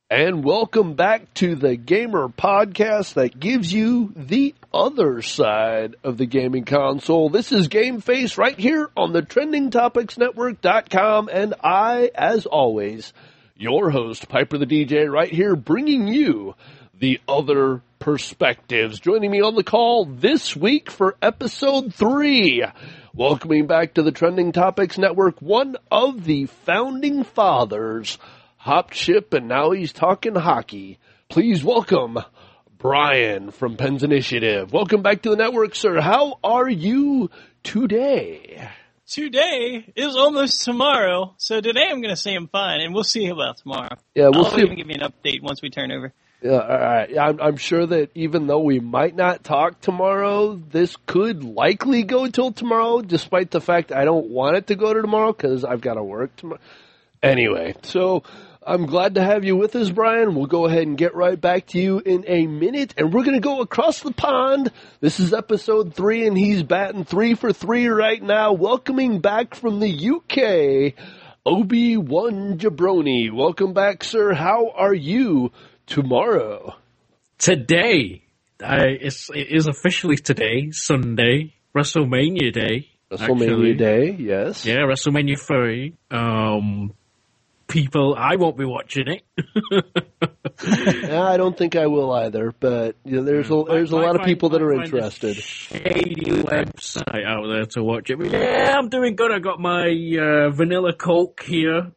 And welcome back to the Gamer Podcast that gives you the other side of the gaming console. This is Game Face right here on the TrendingTopicsNetwork.com, and I, as always, your host, Piper the DJ, right here bringing you the other perspectives. Joining me on the call this week for episode 3, welcoming back to the Trending Topics Network, one of the founding fathers, hopped ship, and now he's talking hockey. Please welcome Brian from Pens Initiative. Welcome back to the network, sir. How are you today? Today is almost tomorrow, so today I'm going to say I'm fine, and we'll see about tomorrow. Yeah, we'll see. I'll even give you an update once we turn over. Yeah, all right. I'm sure that even though we might not talk tomorrow, this could likely go till tomorrow, despite the fact I don't want it to go to tomorrow because I've got to work tomorrow. Anyway, so I'm glad to have you with us, Brian. We'll go ahead and get right back to you in a minute, and we're going to go across the pond. This is episode 3, and he's batting 3 for 3 right now. Welcoming back from the UK, Obi-Wan Jabroni. Welcome back, sir. How are you tomorrow? Today, it is officially today, Sunday, WrestleMania Day. WrestleMania Day, yes. Yeah, WrestleMania 3. People, I won't be watching it. Yeah, I don't think I will either, but there's a lot of people that are interested. Shady website out there to watch it. But yeah, I'm doing good. I got my vanilla Coke here.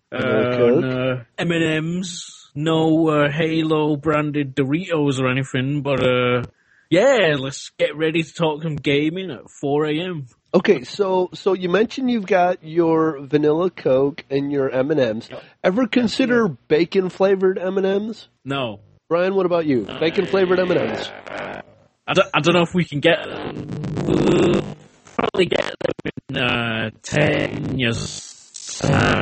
M&M's. No Halo branded Doritos or anything, but yeah, let's get ready to talk some gaming at 4 a.m. Okay, so you mentioned you've got your vanilla Coke and your M&Ms. Ever consider bacon-flavored M&Ms? No. Brian, what about you? Bacon-flavored M&Ms? I don't know if we can get them. We'll probably get them in 10 years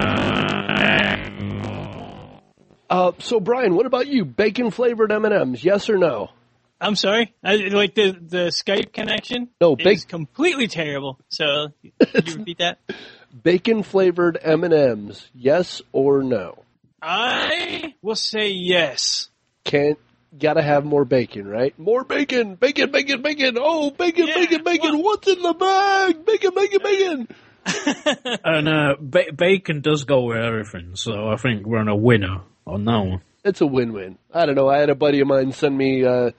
time. So, Brian, what about you? Bacon-flavored M&Ms, yes or no? I'm sorry? Like the Skype connection? No, is completely terrible. So, could you repeat that? Bacon-flavored M&Ms, yes or no? I will say yes. Gotta have more bacon, right? More bacon! Bacon, bacon, bacon! Oh, bacon, yeah, bacon, bacon! Well, what's in the bag? Bacon, bacon, bacon! And bacon does go with everything, so I think we're on a winner on that one. It's a win-win. I don't know. I had a buddy of mine send me a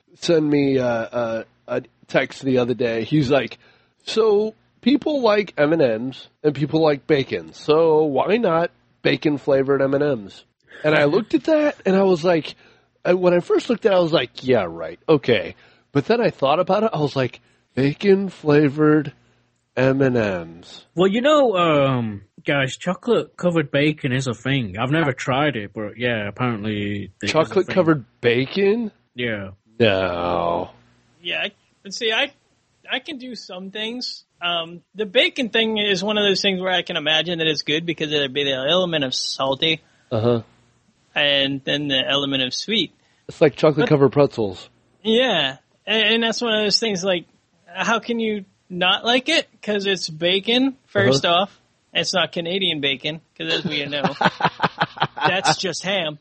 text the other day. He's like, so people like M&Ms and people like bacon, so why not bacon-flavored M&Ms? And I looked at that, and I was like, when I first looked at it, I was like, yeah, right, okay. But then I thought about it, I was like, bacon-flavored M&Ms. Well, guys, chocolate-covered bacon is a thing. I've never tried it, but yeah, apparently chocolate-covered bacon? Yeah. No. Yeah, I can do some things. The bacon thing is one of those things where I can imagine that it's good because there'd be the element of salty. Uh-huh. And then the element of sweet. It's like chocolate-covered pretzels. Yeah, and that's one of those things, like, how can you not like it? Because it's bacon, first off. It's not Canadian bacon, because as we know, that's just ham.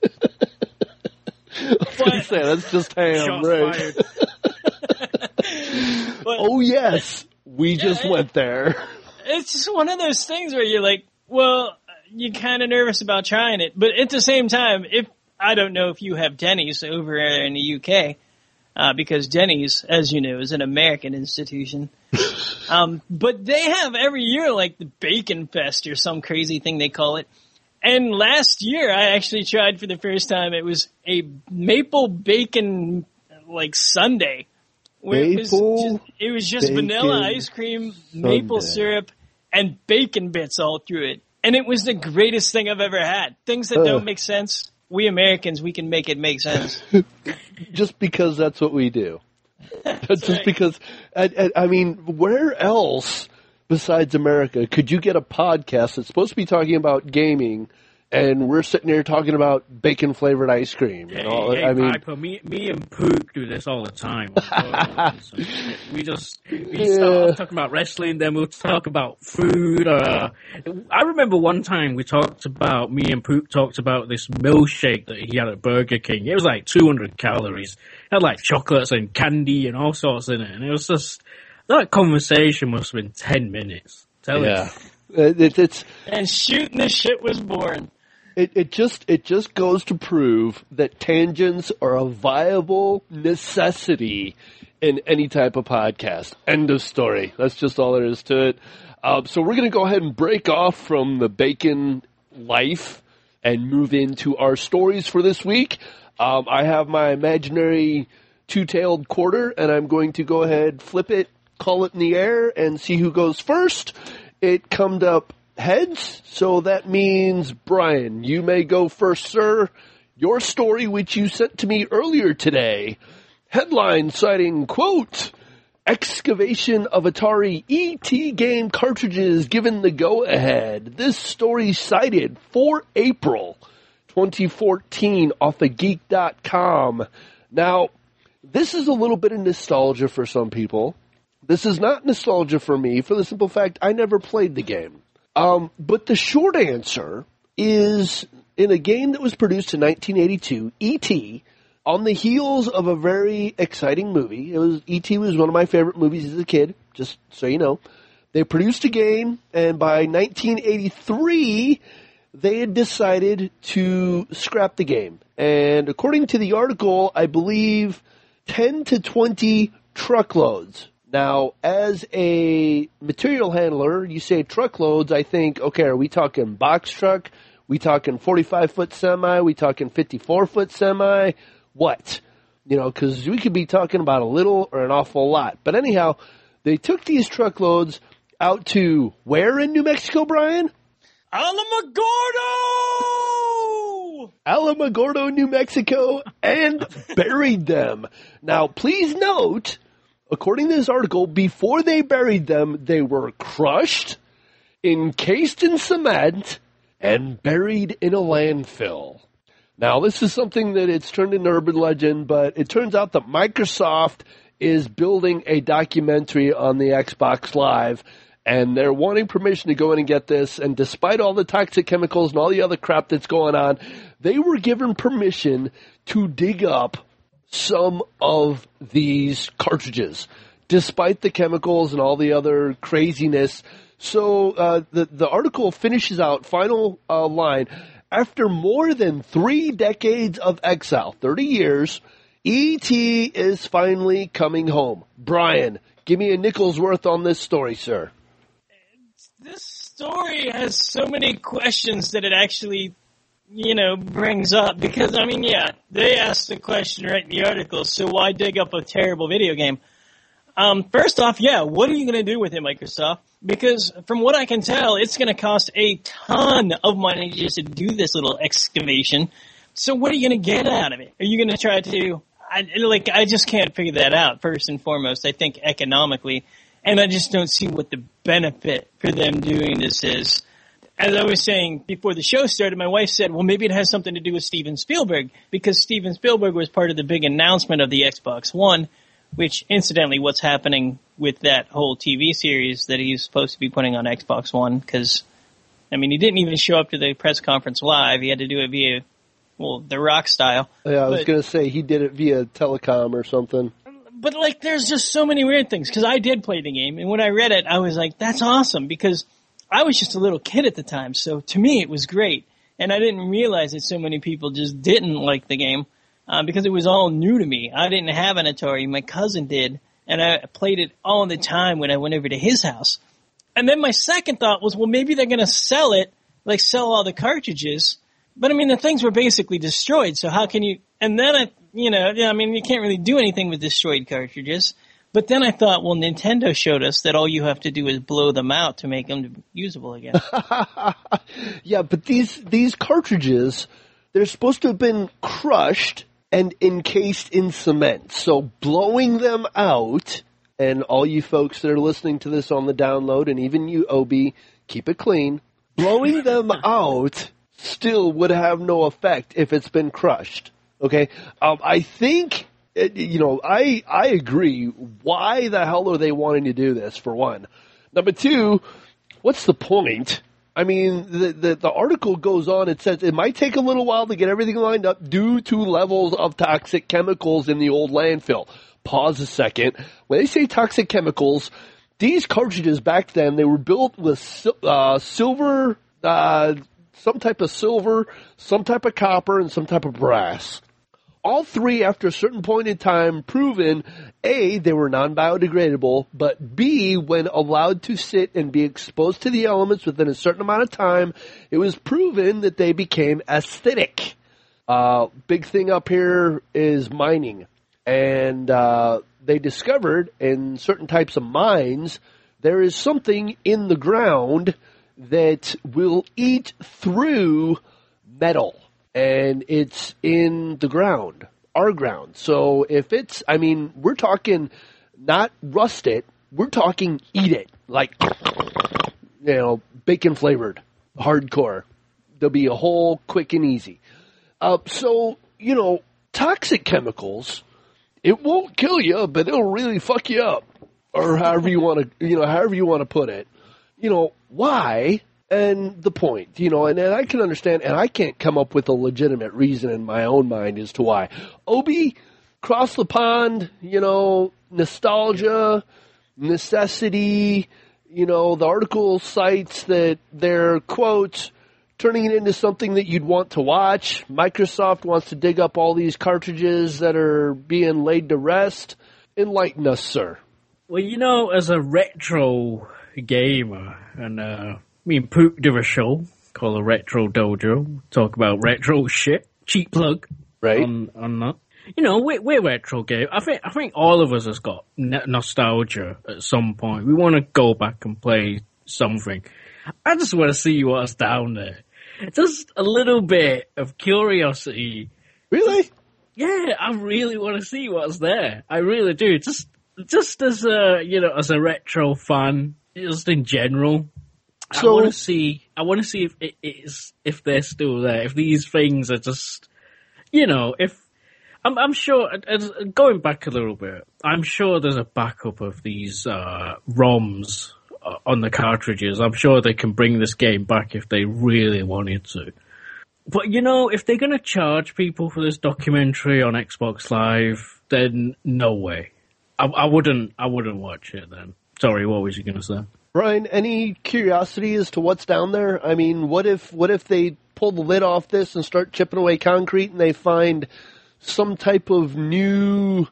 That's just ham, right? Oh, yes. We just went there. It's just one of those things where you're like, well, you're kind of nervous about trying it. But at the same time, I don't know if you have Denny's over in the UK, because Denny's, as you know, is an American institution. But they have every year like the Bacon Fest or some crazy thing they call it. And last year I actually tried for the first time. It was a maple bacon like sundae. Where it was just vanilla ice cream, maple syrup, and bacon bits all through it. And it was the greatest thing I've ever had. Things that don't make sense, we Americans, we can make it make sense. Just because that's what we do. Just right. Because, I mean, where else besides America could you get a podcast that's supposed to be talking about gaming and we're sitting here talking about bacon-flavored ice cream. Hey, And all, hey, I mean, Piper, me and Pook do this all the time. we start talking about wrestling, then we'll talk about food. I remember one time me and Pook talked about this milkshake that he had at Burger King. It was like 200 calories. It had like chocolates and candy and all sorts in it. And it was just, that conversation must have been 10 minutes. Tell yeah. it. And shooting the shit was born. It just goes to prove that tangents are a viable necessity in any type of podcast. End of story. That's just all there is to it. So we're going to go ahead and break off from the bacon life and move into our stories for this week. I have my imaginary two-tailed quarter, and I'm going to go ahead, flip it, call it in the air, and see who goes first. It comed up heads, so that means, Brian, you may go first, sir. Your story, which you sent to me earlier today, headline citing, quote, excavation of Atari ET game cartridges given the go-ahead. This story cited for April 2014 off of Geek.com. Now, this is a little bit of nostalgia for some people. This is not nostalgia for me, for the simple fact I never played the game. But the short answer is, in a game that was produced in 1982, E.T., on the heels of a very exciting movie. E.T. was one of my favorite movies as a kid, just so you know. They produced a game, and by 1983, they had decided to scrap the game. And according to the article, I believe 10 to 20 truckloads. Now, as a material handler, you say truckloads, I think, okay, are we talking box truck? We talking 45-foot semi? We talking 54-foot semi? What? You know, because we could be talking about a little or an awful lot. But anyhow, they took these truckloads out to where in New Mexico, Brian? Alamogordo, New Mexico, and buried them. Now, please note, according to this article, before they buried them, they were crushed, encased in cement, and buried in a landfill. Now, this is something that it's turned into urban legend, but it turns out that Microsoft is building a documentary on the Xbox Live, and they're wanting permission to go in and get this, and despite all the toxic chemicals and all the other crap that's going on, they were given permission to dig up some of these cartridges, despite the chemicals and all the other craziness. So the article finishes out, final line, after more than 3 decades of exile, 30 years, E.T. is finally coming home. Brian, give me a nickel's worth on this story, sir. This story has so many questions that it actually, brings up. Because, they asked the question right in the article, so why dig up a terrible video game? First off, what are you going to do with it, Microsoft? Because from what I can tell, it's going to cost a ton of money just to do this little excavation. So what are you going to get out of it? Are you going to try to, I just can't figure that out, first and foremost, I think economically. And I just don't see what the benefit for them doing this is. As I was saying before the show started, my wife said, well, maybe it has something to do with Steven Spielberg, because Steven Spielberg was part of the big announcement of the Xbox One, which, incidentally, what's happening with that whole TV series that he's supposed to be putting on Xbox One, because, he didn't even show up to the press conference live. He had to do it via, The Rock style. Yeah, I was going to say he did it via telecom or something. But, there's just so many weird things, because I did play the game, and when I read it, I was like, that's awesome, because I was just a little kid at the time, so to me it was great. And I didn't realize that so many people just didn't like the game. Because it was all new to me. I didn't have an Atari. My cousin did. And I played it all the time when I went over to his house. And then my second thought was, well, maybe they're going to sell it, sell all the cartridges. But, the things were basically destroyed. So how can you – and then, you can't really do anything with destroyed cartridges. But then I thought, well, Nintendo showed us that all you have to do is blow them out to make them usable again. Yeah, but these cartridges, they're supposed to have been crushed and encased in cement. So blowing them out, and all you folks that are listening to this on the download, and even you, Obi, keep it clean. Blowing them out still would have no effect if it's been crushed. Okay? I think, I agree. Why the hell are they wanting to do this, for one? Number two, what's the point? I mean, the article goes on. It says it might take a little while to get everything lined up due to levels of toxic chemicals in the old landfill. Pause a second. When they say toxic chemicals, these cartridges back then, they were built with silver, some type of silver, some type of copper, and some type of brass. All three, after a certain point in time, proven, A, they were non-biodegradable, but B, when allowed to sit and be exposed to the elements within a certain amount of time, it was proven that they became acidic. Big thing up here is mining. And they discovered in certain types of mines, there is something in the ground that will eat through metal. And it's in the ground, our ground. So if it's, we're talking not rust it, we're talking eat it. Like, bacon flavored, hardcore. There'll be a whole quick and easy. Toxic chemicals, it won't kill you, but it'll really fuck you up. Or however you want to put it. Why? And the point, and I can understand, and I can't come up with a legitimate reason in my own mind as to why. Obi, cross the pond, nostalgia, necessity, the article cites that they're, quote, turning it into something that you'd want to watch. Microsoft wants to dig up all these cartridges that are being laid to rest. Enlighten us, sir. Well, as a retro gamer, and me and Pook do a show called the Retro Dojo. Talk about retro shit. Cheap plug. Right. On that. We're retro game. I think all of us has got nostalgia at some point. We want to go back and play something. I just want to see what's down there. Just a little bit of curiosity. Really? Yeah, I really want to see what's there. I really do. Just as as a retro fan, just in general. So, I want to see if they're still there. If these things are just, if I'm sure. Going back a little bit, I'm sure there's a backup of these ROMs on the cartridges. I'm sure they can bring this game back if they really wanted to. But if they're gonna charge people for this documentary on Xbox Live, then no way. I wouldn't watch it then. Sorry, what was you gonna say? Brian, any curiosity as to what's down there? I mean, what if they pull the lid off this and start chipping away concrete and they find some type of new,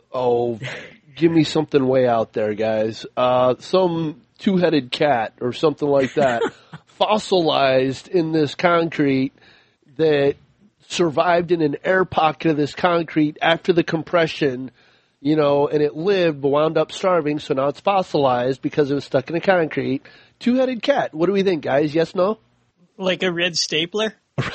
give me something way out there, guys. Some two-headed cat or something like that fossilized in this concrete that survived in an air pocket of this concrete after the compression, and it lived but wound up starving, so now it's fossilized because it was stuck in the concrete. Two-headed cat. What do we think, guys? Yes, no? Like a red stapler?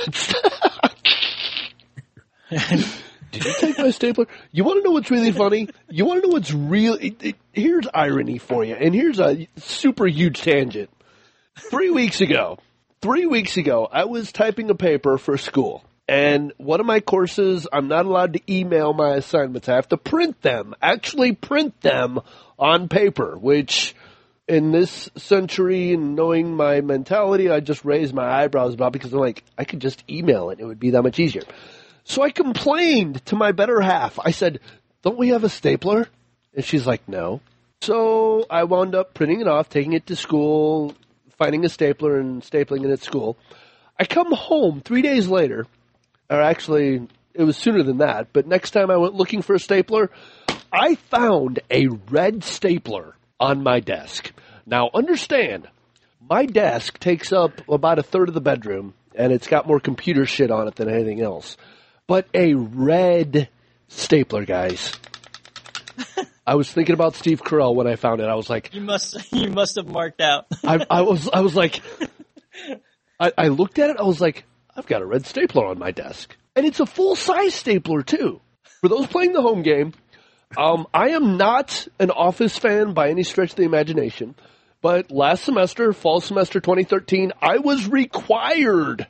Did you take my stapler? You want to know what's really funny? You want to know what's real? Here's irony for you, and here's a super huge tangent. 3 weeks ago, I was typing a paper for school. And one of my courses, I'm not allowed to email my assignments. I have to print them, actually print them on paper, which in this century and knowing my mentality, I just raised my eyebrows about because I'm like, I could just email it. It would be that much easier. So I complained to my better half. I said, don't we have a stapler? And she's like, no. So I wound up printing it off, taking it to school, finding a stapler and stapling it at school. I come home 3 days later. Or actually, it was sooner than that, but next time I went looking for a stapler, I found a red stapler on my desk. Now, understand, my desk takes up about a third of the bedroom, and it's got more computer shit on it than anything else. But a red stapler, guys. I was thinking about Steve Carell when I found it. I was like... You must have marked out. I was like... I looked at it, I was like... I've got a red stapler on my desk. And it's a full-size stapler, too. For those playing the home game, I am not an Office fan by any stretch of the imagination. But last semester, fall semester 2013, I was required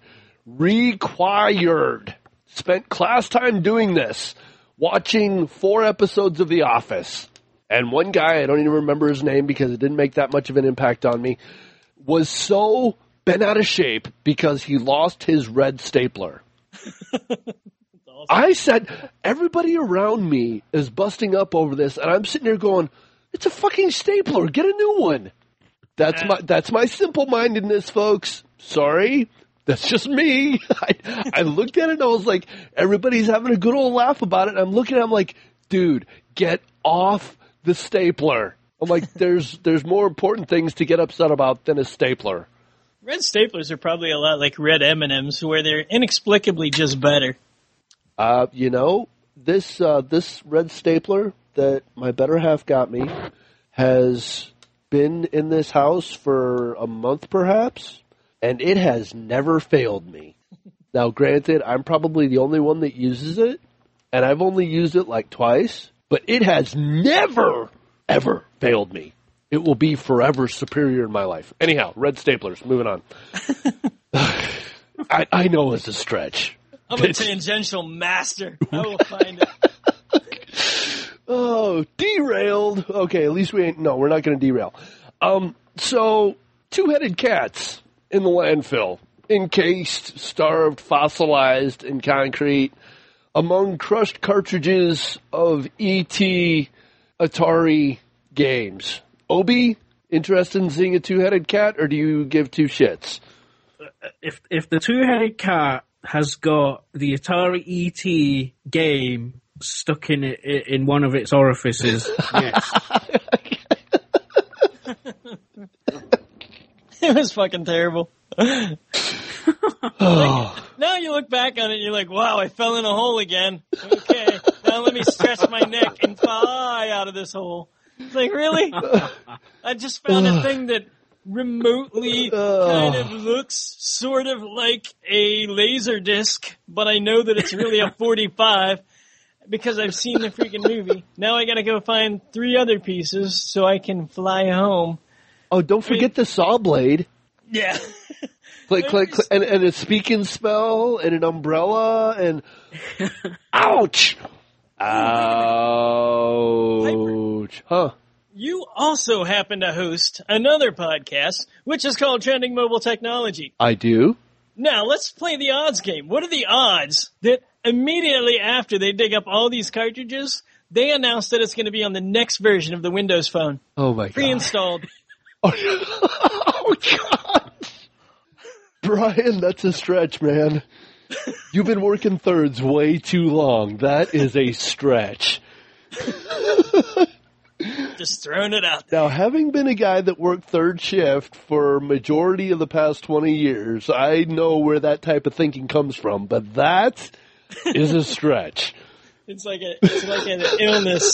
required. Spent class time doing this, watching 4 episodes of The Office. And one guy, I don't even remember his name because it didn't make that much of an impact on me, was so bent out of shape because he lost his red stapler. Awesome. I said, everybody around me is busting up over this, and I'm sitting here going, it's a fucking stapler. Get a new one. That's my simple-mindedness, folks. Sorry. That's just me. I looked at it and I was like, everybody's having a good old laugh about it. And I'm looking at it, I'm like, dude, get off the stapler. I'm like, there's more important things to get upset about than a stapler. Red staplers are probably a lot like red M&Ms, where they're inexplicably just better. This red stapler that my better half got me has been in this house for a month perhaps, and it has never failed me. Now, granted, I'm probably the only one that uses it, and I've only used it like twice, but it has never, ever failed me. It will be forever superior in my life. Anyhow, red staplers, moving on. I know it's a stretch. I'm a tangential master. I will find it. Oh, derailed. Okay, at least we're not going to derail. So, 2-headed cats in the landfill, encased, starved, fossilized in concrete, among crushed cartridges of E.T. Atari games. Obi, interested in seeing a 2-headed cat, or do you give 2 shits? If the 2-headed cat has got the Atari E.T. game stuck in one of its orifices, yes. It was fucking terrible. Now you look back on it and you're like, wow, I fell in a hole again. Okay, now let me stretch my neck and fly out of this hole. It's like, really? I just found a thing that remotely kind of looks sort of like a laser disc, but I know that it's really a 45 because I've seen the freaking movie. Now I gotta go find 3 other pieces so I can fly home. Oh, don't forget the saw blade. Yeah. Click, and a speak and spell, and an umbrella, and... Ouch! Ouch. Huh. You also happen to host another podcast, which is called Trending Mobile Technology. I do. Now, let's play the odds game. What are the odds that immediately after they dig up all these cartridges, they announce that it's going to be on the next version of the Windows Phone? Oh, my God. Pre-installed. Oh, God. Brian, that's a stretch, man. You've been working thirds way too long. That is a stretch. Just throwing it out there. Now, having been a guy that worked third shift for majority of the past 20 years, I know where that type of thinking comes from, but that is a stretch. It's like an illness.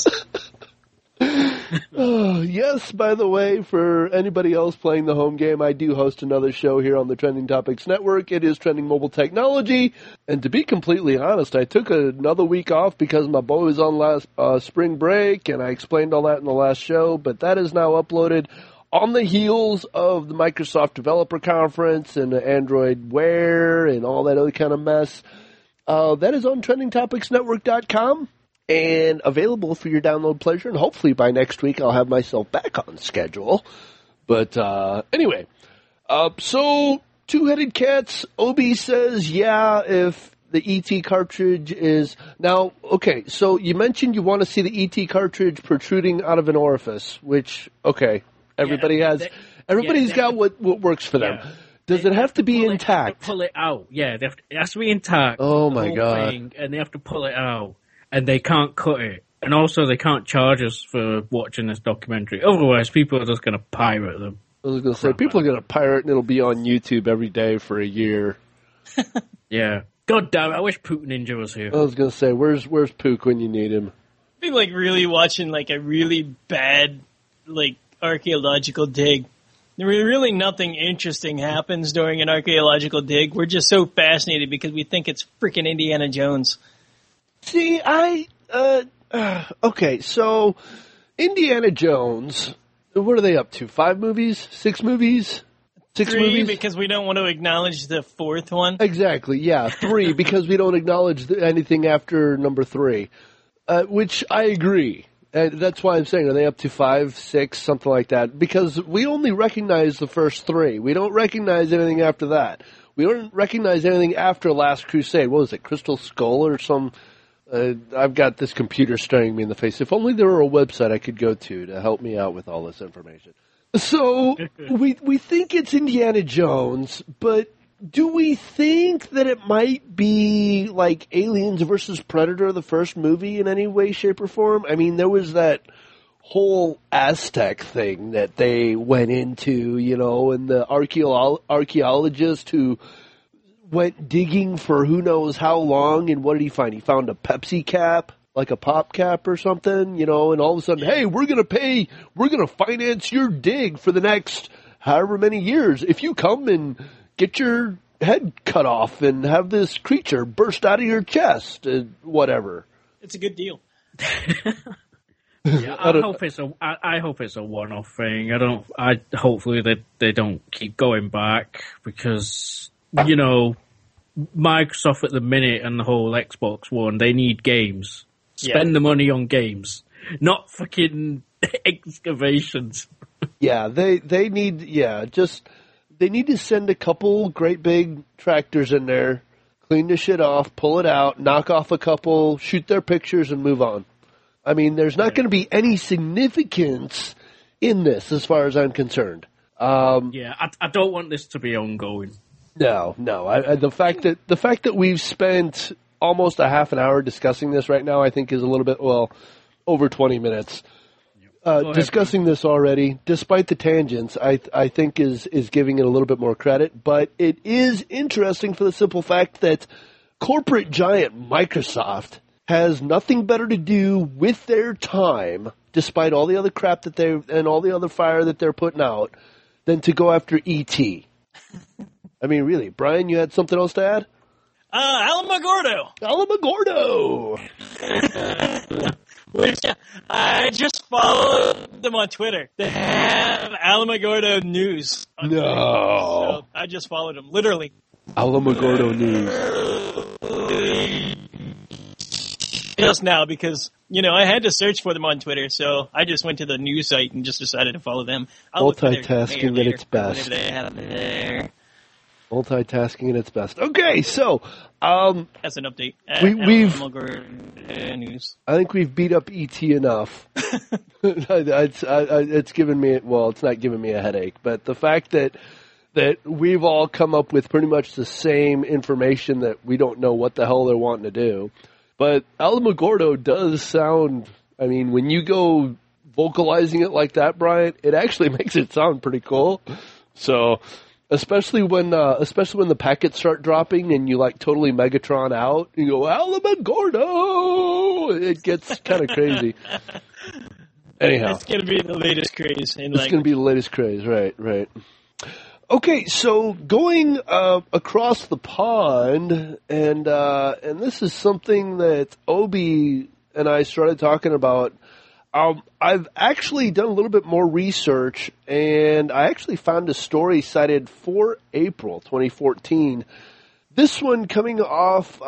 Oh, yes, by the way, for anybody else playing the home game, I do host another show here on the Trending Topics Network. It is Trending Mobile Technology. And to be completely honest, I took another week off because my boy was on last spring break, and I explained all that in the last show. But that is now uploaded on the heels of the Microsoft Developer Conference and the Android Wear and all that other kind of mess. That is on TrendingTopicsNetwork.com. And available for your download pleasure. And hopefully by next week I'll have myself back on schedule. But anyway, so 2-headed cats, Obi says, yeah, if the ET cartridge is... Now, okay, so you mentioned you want to see the ET cartridge protruding out of an orifice, which, okay, everybody's got what works for them. Does it have to be intact? Pull it out, yeah. It has to be intact. Oh, my God. And they have to pull it out. And they can't cut it. And also they can't charge us for watching this documentary. Otherwise, people are just going to pirate them. I was going to say, people are going to pirate and it'll be on YouTube every day for a year. Yeah. God damn it, I wish Pook Ninja was here. I was going to say, where's Pook when you need him? It'd be like really watching like a really bad like archaeological dig. Really nothing interesting happens during an archaeological dig. We're just so fascinated because we think it's freaking Indiana Jones. See, okay, so Indiana Jones, what are they up to? 5 movies? 6 movies? 6 3 movies? because we don't want to acknowledge the 4th one. Exactly, yeah. 3 because we don't acknowledge anything after number 3, which I agree. And that's why I'm saying, are they up to 5, 6, something like that? Because we only recognize the first 3. We don't recognize anything after that. We don't recognize anything after Last Crusade. What was it, Crystal Skull or some... I've got this computer staring me in the face. If only there were a website I could go to help me out with all this information. So we think it's Indiana Jones, but do we think that it might be like Aliens versus Predator, the first movie, in any way, shape, or form? I mean, there was that whole Aztec thing that they went into, and the archaeologist who went digging for who knows how long, and what did he find? He found a Pepsi cap, like a pop cap or something, and all of a sudden, hey, we're going to finance your dig for the next however many years if you come and get your head cut off and have this creature burst out of your chest, whatever. It's a good deal. Yeah, I hope it's a one-off thing. Hopefully they don't keep going back because, Microsoft at the minute and the whole Xbox One, they need games. Spend the money on games, not fucking excavations. Yeah, they need they need to send a couple great big tractors in there, clean the shit off, pull it out, knock off a couple, shoot their pictures, and move on. I mean, there's not going to be any significance in this, as far as I'm concerned. I don't want this to be ongoing. No. The fact that we've spent almost a half an hour discussing this right now, I think, is a little bit over 20 minutes. Discussing this already, despite the tangents, I think is giving it a little bit more credit. But it is interesting for the simple fact that corporate giant Microsoft has nothing better to do with their time, despite all the other crap and all the other fire that they're putting out, than to go after E.T. I mean, really, Brian, you had something else to add? Alamogordo. Which I just followed them on Twitter. They have Alamogordo News. No. Twitter. So I just followed them, literally. Alamogordo News. Just now, because, I had to search for them on Twitter, so I just went to the news site and just decided to follow them. Multitasking at its best. They have there. Multitasking at its best. Okay, so That's an update. News. I think we've beat up ET enough. It's given me it's not giving me a headache, but the fact that we've all come up with pretty much the same information that we don't know what the hell they're wanting to do. But Alamogordo does sound, I mean, when you go vocalizing it like that, Brian, it actually makes it sound pretty cool. So, especially when the packets start dropping and you like totally Megatron out, you go, Alamogordo! It gets kind of crazy. Anyhow. It's going to be the latest craze. It's going to be the latest craze, right. Okay, so going across the pond, and this is something that Obi and I started talking about. I've actually done a little bit more research, and I actually found a story cited for April 2014. This one coming off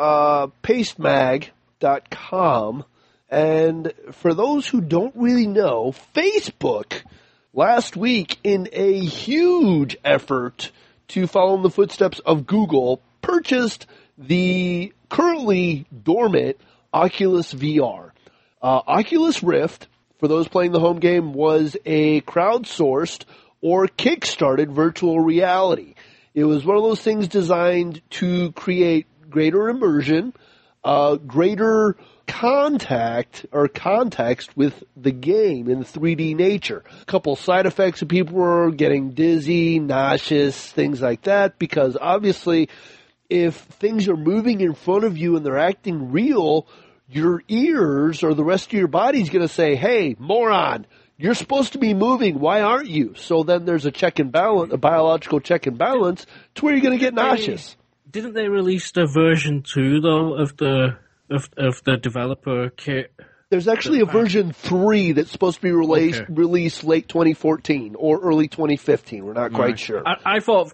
pastemag.com, and for those who don't really know, Facebook last week, in a huge effort to follow in the footsteps of Google, purchased the currently dormant Oculus VR. Oculus Rift, for those playing the home game, was a crowdsourced or kickstarted virtual reality. It was one of those things designed to create greater immersion, greater contact or context with the game in 3D nature. A couple side effects of people were getting dizzy, nauseous, things like that, because obviously if things are moving in front of you and they're acting real, your ears or the rest of your body's going to say, hey, moron, you're supposed to be moving. Why aren't you? So then there's a check and balance, a biological check and balance to where you're going to get nauseous. Didn't they release the version 2 though of the developer kit There's actually a version 3 that's supposed to be released late 2014 or early 2015. We're not quite sure. I thought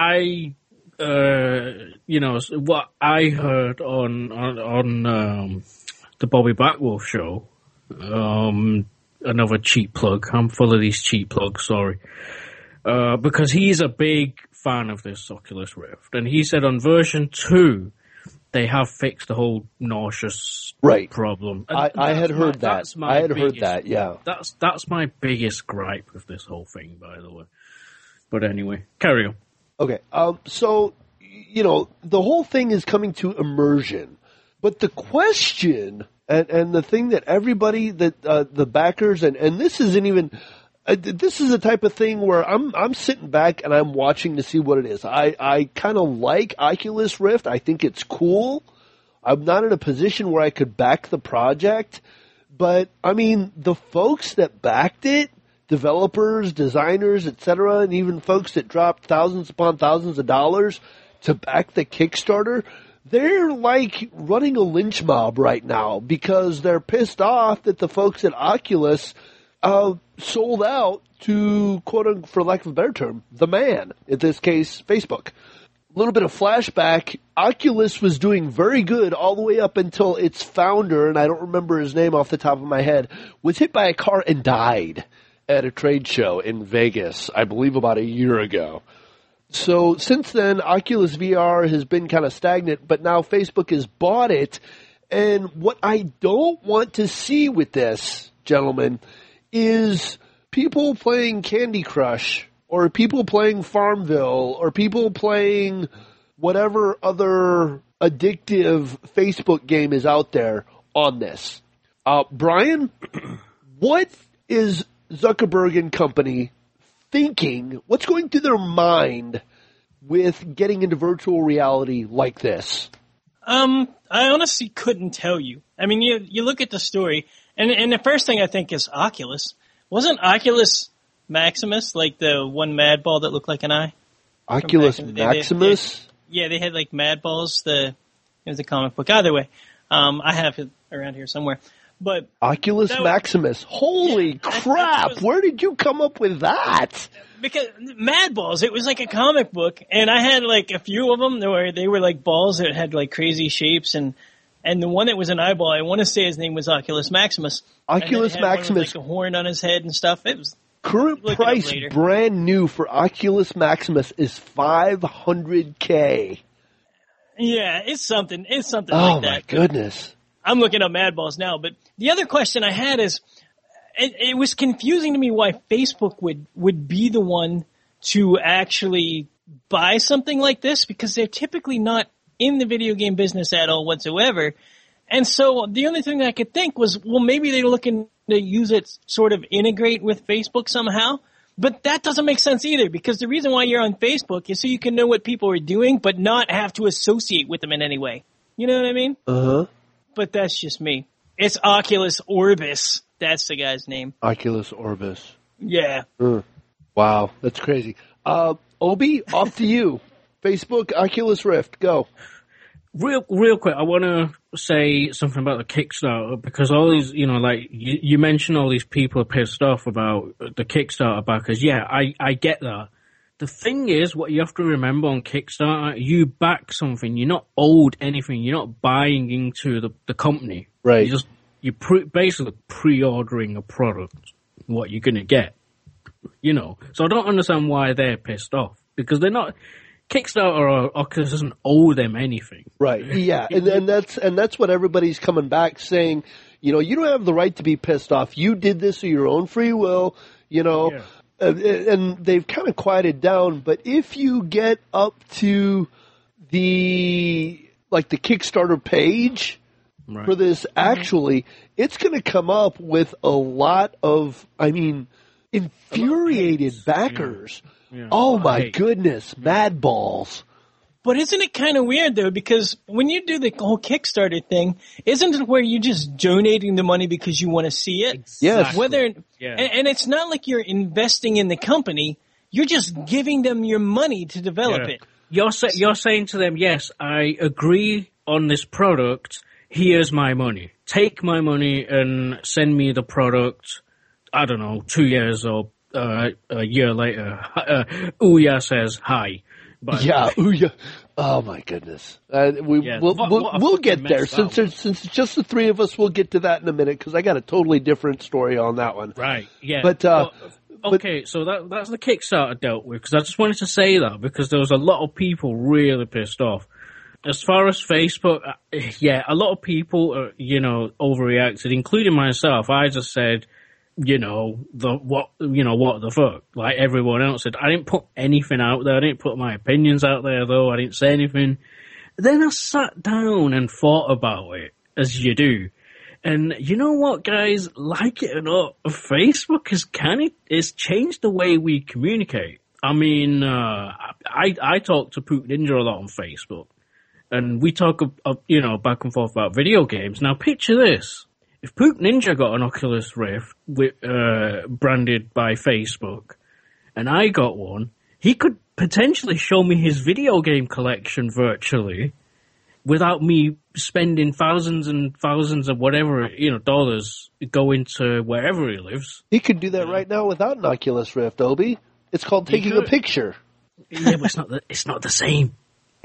what I heard on the Bobby Blackwolf show. Another cheap plug. I'm full of these cheap plugs. Sorry, because he's a big fan of this Oculus Rift, and he said on version 2. They have fixed the whole nauseous problem. I had heard that. I had heard that, yeah. That's my biggest gripe with this whole thing, by the way. But anyway, carry on. Okay, so, the whole thing is coming to immersion. But the question, and the thing that everybody, the backers, and this isn't even... this is the type of thing where I'm sitting back and I'm watching to see what it is. I kind of like Oculus Rift. I think it's cool. I'm not in a position where I could back the project. But, I mean, the folks that backed it, developers, designers, etc., and even folks that dropped thousands upon thousands of dollars to back the Kickstarter, they're like running a lynch mob right now because they're pissed off that the folks at Oculus sold out to, quote, for lack of a better term, the man, in this case, Facebook. A little bit of flashback, Oculus was doing very good all the way up until its founder, and I don't remember his name off the top of my head, was hit by a car and died at a trade show in Vegas, I believe about a year ago. So since then, Oculus VR has been kind of stagnant, but now Facebook has bought it, and what I don't want to see with this, gentlemen, is people playing Candy Crush or people playing Farmville or people playing whatever other addictive Facebook game is out there on this. Brian, what is Zuckerberg and company thinking? What's going through their mind with getting into virtual reality like this? I honestly couldn't tell you. I mean, you look at the story, and the first thing I think is Oculus. Wasn't Oculus Maximus like the one mad ball that looked like an eye? Oculus Maximus? They had like mad balls. It was a comic book. Either way, I have it around here somewhere. But Oculus Maximus. Holy crap! Where did you come up with that? Because Mad Balls, it was like a comic book, and I had like a few of them where they were like balls that had like crazy shapes, and the one that was an eyeball, I want to say his name was Oculus Maximus. Oculus Maximus, one with, like a horn on his head and stuff. It was current price, brand new for Oculus Maximus is $500K. Yeah, it's something like that. Oh my goodness! I'm looking up Mad Balls now, but the other question I had is, it was confusing to me why Facebook would be the one to actually buy something like this, because they're typically not in the video game business at all whatsoever. And so the only thing I could think was, well, maybe they're looking to use it, sort of integrate with Facebook somehow. But that doesn't make sense either, because the reason why you're on Facebook is so you can know what people are doing, but not have to associate with them in any way. You know what I mean? Uh-huh. But that's just me. It's Oculus Orbis. That's the guy's name. Oculus Orbis. Yeah. Wow, that's crazy. Obi, off to you. Facebook, Oculus Rift, go. Real quick, I want to say something about the Kickstarter, because all these, like you mentioned, all these people are pissed off about the Kickstarter backers. Yeah, I get that. The thing is, what you have to remember on Kickstarter, you back something. You're not owed anything. You're not buying into the company. Right. You're basically pre-ordering a product, what you're going to get. So I don't understand why they're pissed off, because they're not. Kickstarter or Oculus doesn't owe them anything. Right. Yeah. And that's what everybody's coming back saying, you don't have the right to be pissed off. You did this of your own free will, Yeah. And they've kind of quieted down, but if you get up to the Kickstarter page for this, actually, it's going to come up with a lot of, infuriated backers. Yeah. Oh my goodness, mad balls. But isn't it kind of weird though, because when you do the whole Kickstarter thing, isn't it where you're just donating the money because you want to see it? Exactly. Yes. And it's not like you're investing in the company, you're just giving them your money to develop it. You're saying to them, yes, I agree on this product, here's my money. Take my money and send me the product, I don't know, 2 years or a year later. Ouya says hi. Yeah, Ouya. Oh my goodness. We'll get there. Since it's just the three of us, we'll get to that in a minute because I got a totally different story on that one. Right, yeah. But, okay, so that's the Kickstarter dealt with, because I just wanted to say that because there was a lot of people really pissed off. As far as Facebook, yeah, a lot of people, overreacted, including myself. I just said, what the fuck? Like everyone else said. I didn't put anything out there. I didn't put my opinions out there, though. I didn't say anything. Then I sat down and thought about it, as you do. And you know what, guys? Like it or not, Facebook has changed the way we communicate. I mean, I talk to Pook Ninja a lot on Facebook, and we talk, back and forth about video games. Now, picture this: if Pook Ninja got an Oculus Rift branded by Facebook, and I got one, he could potentially show me his video game collection virtually, without me spending thousands and thousands of whatever, dollars going to wherever he lives. He could do that right now without an Oculus Rift, Obi. It's called taking a picture. Yeah, but it's not the same.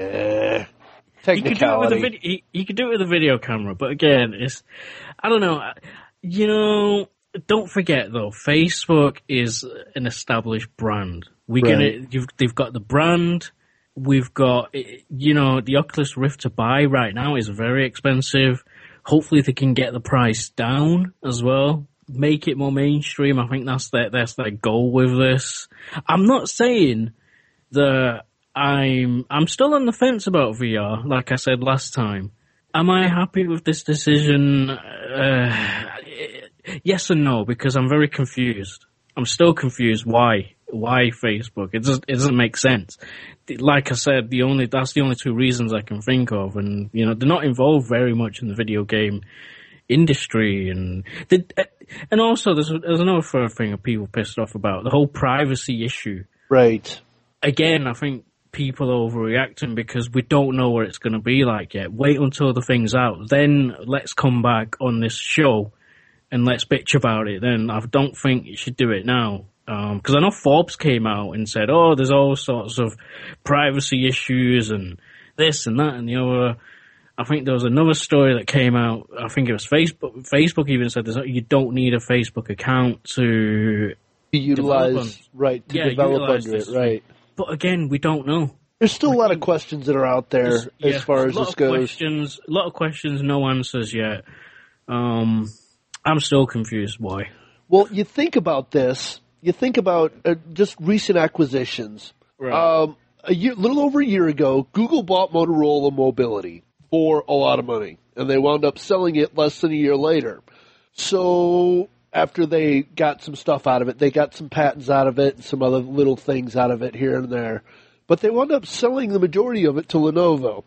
Technicality. He could do it with a video camera, but again, I don't know. Don't forget though, Facebook is an established brand. They've got the brand. We've got, the Oculus Rift to buy right now is very expensive. Hopefully they can get the price down as well. Make it more mainstream. I think that's their goal with this. I'm not saying that I'm still on the fence about VR, like I said last time. Am I happy with this decision? Yes and no, because I'm very confused. I'm still confused. Why Facebook? It doesn't make sense. Like I said, that's the only two reasons I can think of, and they're not involved very much in the video game industry, and also there's another thing that people pissed off about, the whole privacy issue. Right. Again, I think people are overreacting because we don't know what it's going to be like yet. Wait until the thing's out, then let's come back on this show and let's bitch about it. Then I don't think you should do it now. Because I know Forbes came out and said, there's all sorts of privacy issues and this and that and the other. I think there was another story that came out. I think it was Facebook. Facebook even said you don't need a Facebook account to utilize, develop under it, right. But again, we don't know. There's still a lot of questions that are out there as far as this goes. A lot of questions, no answers yet. I'm still confused why. Well, you think about this. You think about just recent acquisitions. Right. Little over a year ago, Google bought Motorola Mobility for a lot of money, and they wound up selling it less than a year later. So after they got some stuff out of it, they got some patents out of it and some other little things out of it here and there. But they wound up selling the majority of it to Lenovo.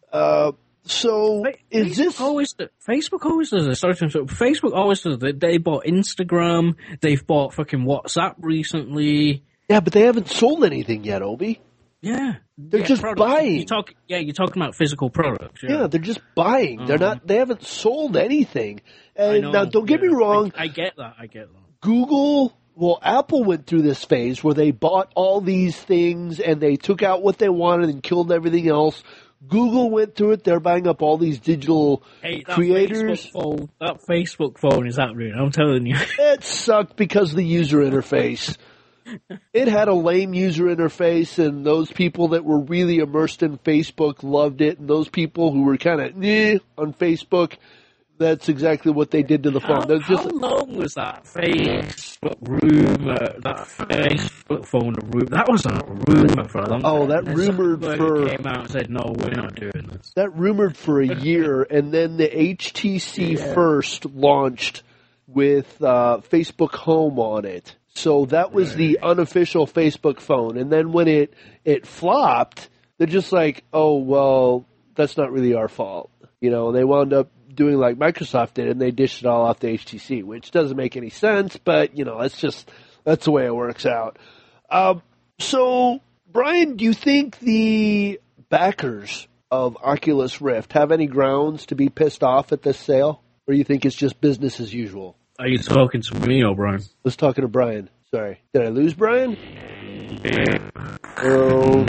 Facebook always does this. Facebook always does it. They bought Instagram. They've bought fucking WhatsApp recently. Yeah, but they haven't sold anything yet, Obi. Yeah. They're just buying. You're talking about physical products. Yeah, they're just buying. They haven't sold anything. And now, don't get me wrong. I get that. Apple went through this phase where they bought all these things and they took out what they wanted and killed everything else. Google went through it. They're buying up all these digital creators. That Facebook phone is happening, I'm telling you. It sucked because of the user interface. It had a lame user interface, and those people that were really immersed in Facebook loved it, and those people who were kind of on Facebook, that's exactly what they did to the phone. How long was that Facebook rumor, that Facebook phone rumor? That was a rumor for a long time. Oh, that rumored came out and said, no, we're not doing this. That rumored for a year, and then the HTC first launched with Facebook Home on it. So that was the unofficial Facebook phone. And then when it flopped, they're just like, oh, well, that's not really our fault. They wound up doing like Microsoft did, and they dished it all off to HTC, which doesn't make any sense, but, that's the way it works out. So, Brian, do you think the backers of Oculus Rift have any grounds to be pissed off at this sale? Or you think it's just business as usual? Are you talking to me or Brian? I was talking to Brian. Sorry. Did I lose Brian? Oh.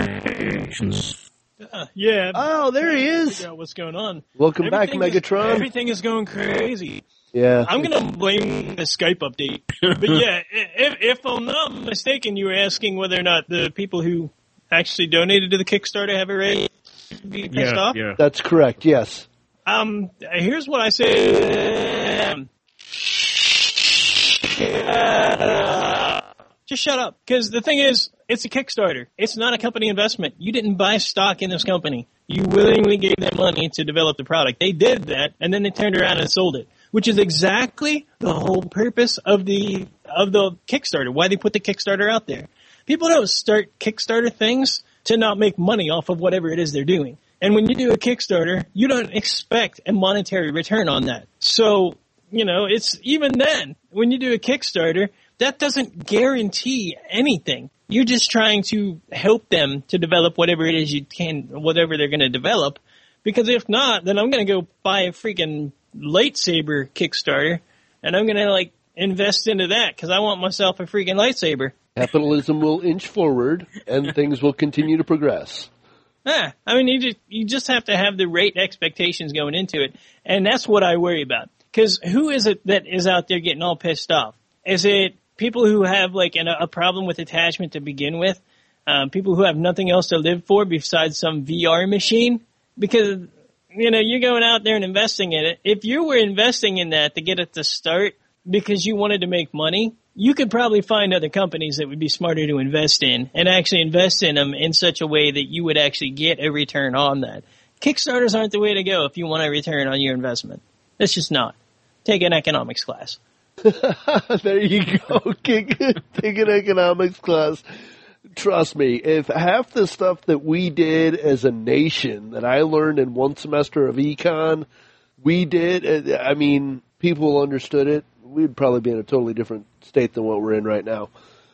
Yeah. Oh, there he is. Figure out what's going on. Welcome back, Megatron. Everything is going crazy. Yeah. I'm going to blame the Skype update. But yeah, if I'm not mistaken, you were asking whether or not the people who actually donated to the Kickstarter have a right to be pissed off? Yeah. That's correct, yes. Here's what I say. Just shut up. Because the thing is, it's a Kickstarter. It's not a company investment. You didn't buy stock in this company. You willingly gave them money to develop the product. They did that, and then they turned around and sold it, which is exactly the whole purpose of the Kickstarter, why they put the Kickstarter out there. People don't start Kickstarter things to not make money off of whatever it is they're doing. And when you do a Kickstarter, you don't expect a monetary return on that. So, it's even then, when you do a Kickstarter, that doesn't guarantee anything. You're just trying to help them to develop whatever it is you can, whatever they're going to develop. Because if not, then I'm going to go buy a freaking lightsaber Kickstarter, and I'm going to, invest into that because I want myself a freaking lightsaber. Capitalism will inch forward, and things will continue to progress. You just have to have the right expectations going into it, and that's what I worry about. Because who is it that is out there getting all pissed off? Is it people who have a problem with attachment to begin with? People who have nothing else to live for besides some VR machine? Because, you're going out there and investing in it. If you were investing in that to get it to start because you wanted to make money, you could probably find other companies that would be smarter to invest in and actually invest in them in such a way that you would actually get a return on that. Kickstarters aren't the way to go if you want a return on your investment. It's just not. Take an economics class. There you go. Take an economics class. Trust me, if half the stuff that we did as a nation that I learned in one semester of econ, we did, people understood it, we'd probably be in a totally different state than what we're in right now.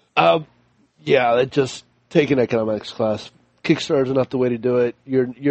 Just take an economics class. Kickstarter's not the way to do it.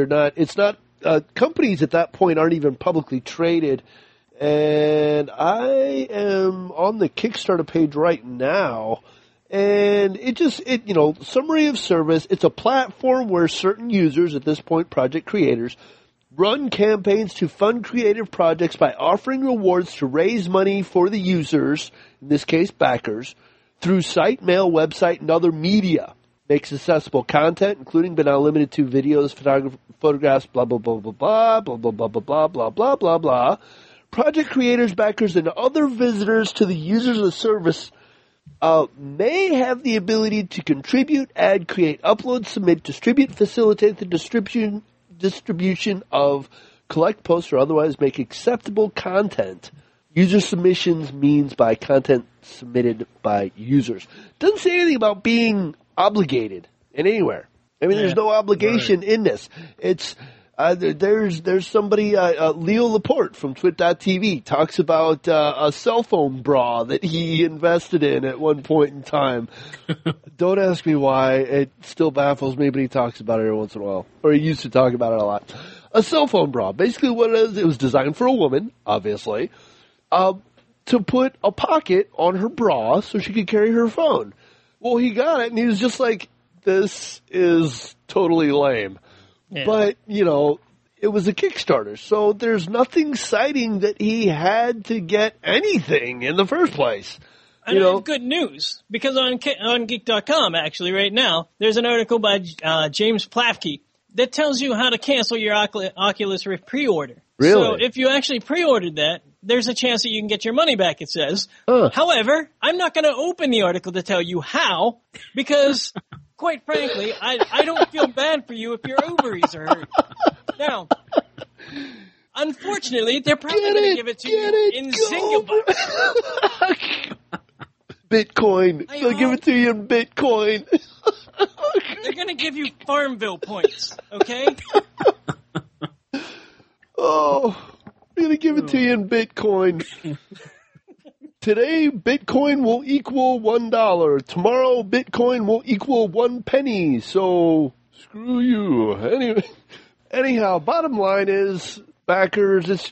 Companies at that point aren't even publicly traded. And I am on the Kickstarter page right now, and summary of service. It's a platform where certain users, at this point project creators, run campaigns to fund creative projects by offering rewards to raise money for the users, in this case backers, through site, mail, website, and other media. Makes accessible content, including but not limited to videos, photographs, blah, blah, blah, blah, blah, blah, blah, blah, blah, blah, blah, blah, blah, blah. Project creators, backers, and other visitors to the users of the service may have the ability to contribute, add, create, upload, submit, distribute, facilitate the distribution of, collect, post, or otherwise make acceptable content. User submissions means by content submitted by users. Doesn't say anything about being obligated in anywhere. There's no obligation in this. It's there's somebody, Leo Laporte from Twit.tv talks about a cell phone bra that he invested in at one point in time. Don't ask me why. It still baffles me, but he talks about it every once in a while. Or he used to talk about it a lot. A cell phone bra. Basically what it is, it was designed for a woman, obviously, to put a pocket on her bra so she could carry her phone. Well, he got it, and he was just like, this is totally lame. Yeah. But, it was a Kickstarter, so there's nothing citing that he had to get anything in the first place. I have good news, because on Geek.com, actually, right now, there's an article by James Plafke that tells you how to cancel your Oculus Rift pre-order. Really? So if you actually pre-ordered that, there's a chance that you can get your money back, it says. However, I'm not going to open the article to tell you how, because... Quite frankly, I don't feel bad for you if your ovaries are hurt. Now, unfortunately, they're probably going to give it to you in Singapore. Bitcoin. They'll give it to you in Bitcoin. They're going to give you Farmville points, okay? Oh, they're going to give it to you in Bitcoin. Today, Bitcoin will equal $1. Tomorrow, Bitcoin will equal 1 penny. So, screw you. Anyhow, bottom line is, backers,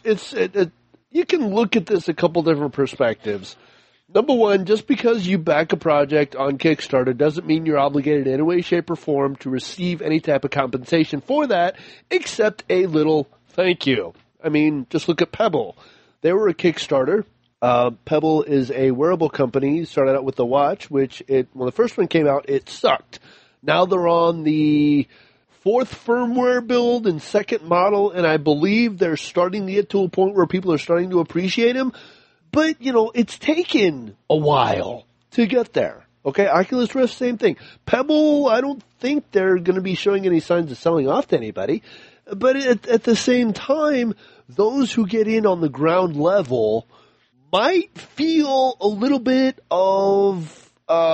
you can look at this a couple different perspectives. Number one, just because you back a project on Kickstarter doesn't mean you're obligated in any way, shape, or form to receive any type of compensation for that, except a little thank you. I mean, just look at Pebble. They were a Kickstarter. Pebble is a wearable company. Started out with the watch, which when the first one came out, it sucked. Now they're on the 4th firmware build and 2nd model, and I believe they're starting to get to a point where people are starting to appreciate them. But, it's taken a while to get there. Okay, Oculus Rift, same thing. Pebble, I don't think they're going to be showing any signs of selling off to anybody. But at the same time, those who get in on the ground level might feel a little bit of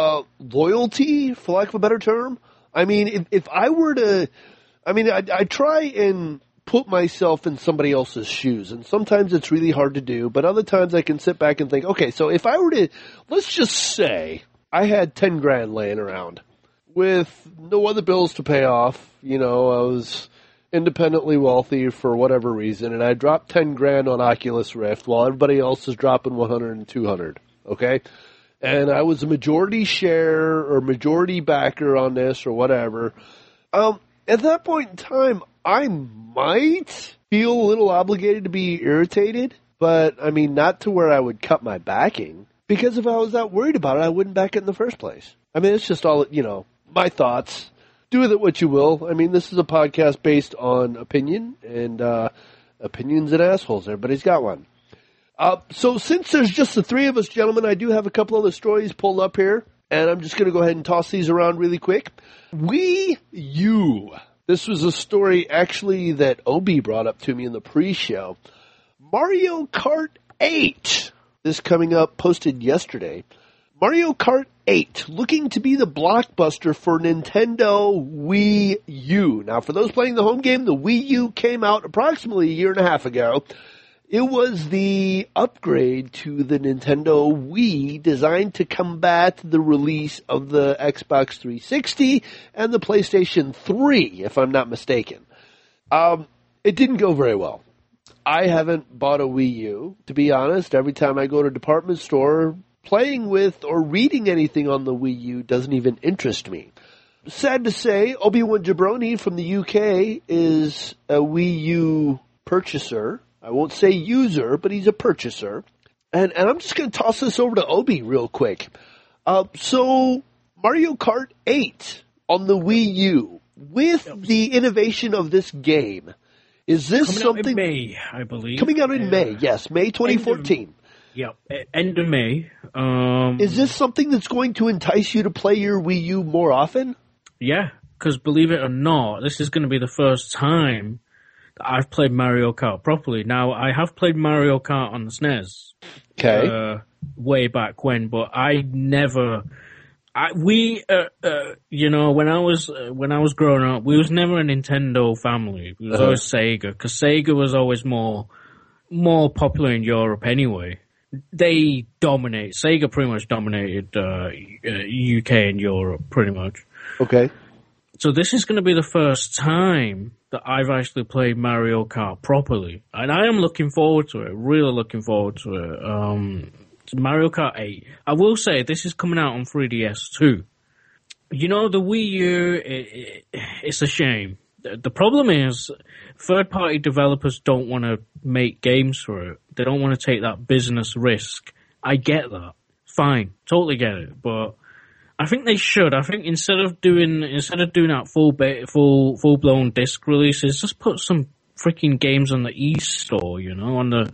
loyalty, for lack of a better term. I mean, if I were to, I try and put myself in somebody else's shoes, and sometimes it's really hard to do, but other times I can sit back and think, okay, so if I were to, let's just say I had 10 grand laying around with no other bills to pay off, I was independently wealthy for whatever reason, and I dropped 10 grand on Oculus Rift while everybody else is dropping 100 and 200, okay? And I was a majority share or majority backer on this or whatever. At that point in time, I might feel a little obligated to be irritated, but, not to where I would cut my backing, because if I was that worried about it, I wouldn't back it in the first place. It's just all, my thoughts. Do with it what you will. This is a podcast based on opinion, and opinions and assholes. Everybody's got one. So since there's just the three of us, gentlemen, I do have a couple other stories pulled up here, and I'm just going to go ahead and toss these around really quick. Wii U. This was a story, actually, that Obi brought up to me in the pre-show. Mario Kart 8. This coming up, posted yesterday. Mario Kart 8, looking to be the blockbuster for Nintendo Wii U. Now, for those playing the home game, the Wii U came out approximately a year and a half ago. It was the upgrade to the Nintendo Wii designed to combat the release of the Xbox 360 and the PlayStation 3, if I'm not mistaken. It didn't go very well. I haven't bought a Wii U, to be honest. Every time I go to a department store, playing with or reading anything on the Wii U doesn't even interest me. Sad to say, Obi-Wan Jabroni from the UK is a Wii U purchaser. I won't say user, but he's a purchaser. And I'm just going to toss this over to Obi real quick. So, Mario Kart 8 on the Wii U, with the innovation of this game, is this coming something... out in May, I believe. Coming out in May, yes, May 2014. End of May. Is this something that's going to entice you to play your Wii U more often? Yeah, because believe it or not, this is going to be the first time that I've played Mario Kart properly. Now, I have played Mario Kart on the SNES. Okay. Way back when, but I never... when I was growing up, we was never a Nintendo family. We was always Sega, because Sega was always more popular in Europe anyway. They dominate. Sega pretty much dominated UK and Europe, pretty much. Okay. So this is going to be the first time that I've actually played Mario Kart properly, and I am looking forward to it. Really looking forward to it. Mario Kart 8. I will say this is coming out on 3DS too. You know, the Wii U, it's a shame. The problem is third-party developers don't want to make games for it. They don't want to take that business risk. I get that. Fine. Totally get it. But I think they should. I think instead of doing that full-blown disc releases, just put some freaking games on the e-store, on the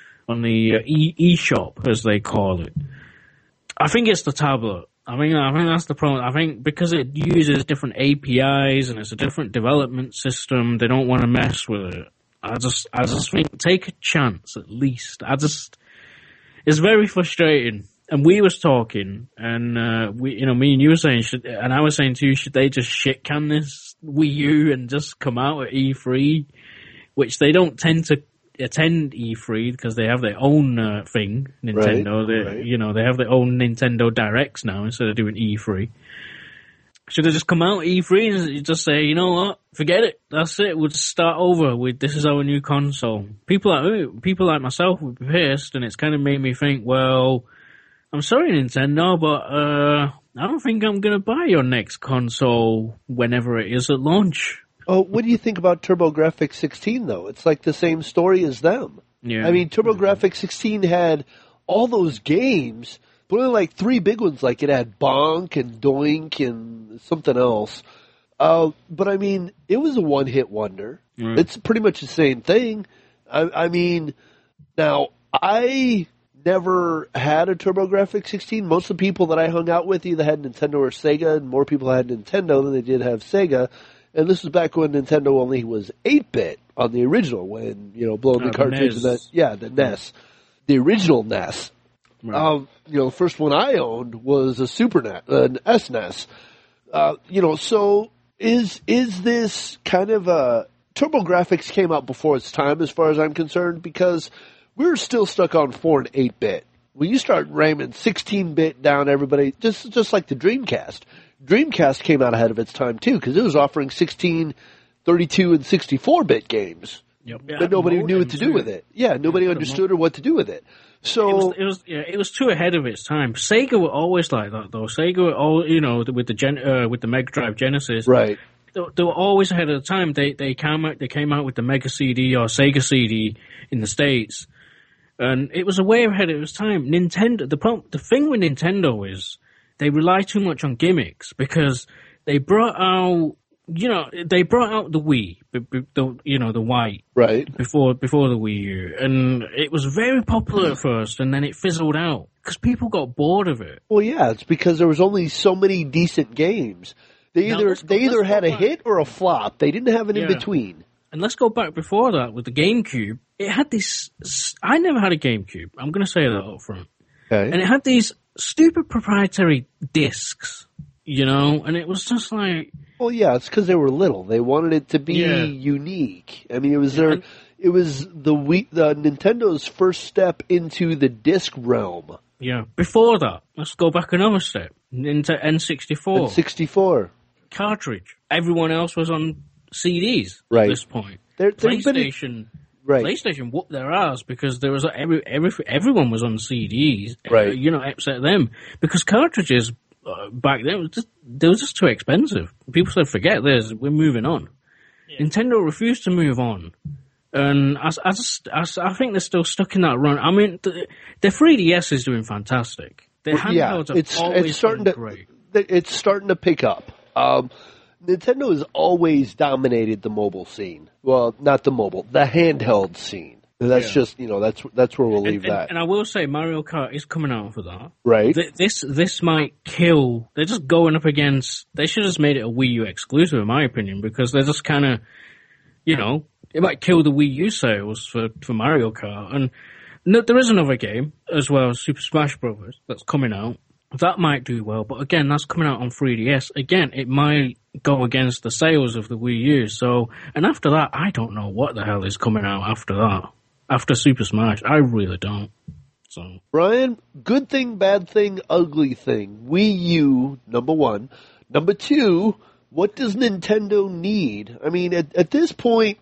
e-shop, as they call it. I think it's the tablet. I think that's the problem. I think because it uses different APIs and it's a different development system, they don't want to mess with it. I just think take a chance at least. It's very frustrating. And we was talking, and me and you were saying, and I was saying to you, should they just shit can this Wii U and just come out at E3, which they don't tend to attend E3 because they have their own thing, Nintendo. Right. They have their own Nintendo Directs now instead of doing E3. Should have just come out E3 and just say, you know what, forget it. That's it. We'll just start over with this is our new console. People like myself would be pissed, and it's kind of made me think, well, I'm sorry, Nintendo, but I don't think I'm going to buy your next console whenever it is at launch. Oh, what do you think about TurboGrafx 16, though? It's like the same story as them. Yeah. I mean, TurboGrafx 16 had all those games, but only like 3 big ones. Like it had Bonk and Doink and something else. But I mean, it was a one-hit wonder. Mm. It's pretty much the same thing. I mean, now, I never had a TurboGrafx 16. Most of the people that I hung out with either had Nintendo or Sega, and more people had Nintendo than they did have Sega. And this was back when Nintendo only was 8-bit on the original, when, you know, blowing the cartridge. NES. And the NES. The original NES. Right. You know, the first one I owned was a Super NES, an SNES. You know, so is this kind of a TurboGrafx came out before its time as far as I'm concerned, because we're still stuck on 4 and 8-bit. When you start ramming 16-bit down everybody, just like the Dreamcast. Dreamcast came out ahead of its time too, because it was offering 16, 32, and 64-bit games. Yep. But nobody knew what to do with it. Yeah, nobody understood or what to do with it. So it was too ahead of its time. Sega were always like that, though. Sega were all, you know, with the Mega Drive Genesis, right. They were always ahead of the time. They came out with the Mega CD or Sega CD in the States, and it was a way ahead of its time. Nintendo, the thing with Nintendo is they rely too much on gimmicks, because they brought out the Wii, the white, right, before the Wii U, and it was very popular at first, and then it fizzled out because people got bored of it. Well, yeah, it's because there was only so many decent games. They either had a hit or a flop. They didn't have an in between. And let's go back before that with the GameCube. It had this. I never had a GameCube. I'm going to say that up front. Okay. And it had these stupid proprietary discs, you know, and it was just like. Well, yeah, it's because they were little. They wanted it to be unique. I mean, it was the Nintendo's first step into the disc realm. Yeah. Before that, let's go back another step into N64. N64 cartridge. Everyone else was on CDs at this point. PlayStation whooped their ass because there was everyone was on CDs, right? You know, except them, because cartridges back then they were just too expensive. People said, "Forget this, we're moving on." Yeah. Nintendo refused to move on, and I think they're still stuck in that run. I mean, the 3DS is doing fantastic. Their handhelds have always been great. It's starting to pick up. Nintendo has always dominated the mobile scene. Well, not the mobile, the handheld scene. That's just, you know, that's where we'll leave that. And I will say Mario Kart is coming out for that. Right. This might kill. They're just going up against. They should have just made it a Wii U exclusive, in my opinion, because they're just kind of, you know, it might kill the Wii U sales for Mario Kart. And there is another game as well, Super Smash Bros. That's coming out. That might do well, but again, that's coming out on 3DS. Again, it might go against the sales of the Wii U. So, and after that, I don't know what the hell is coming out after that. After Super Smash, I really don't. So, Brian, good thing, bad thing, ugly thing. Wii U, number 1. Number 2, what does Nintendo need? I mean, at this point,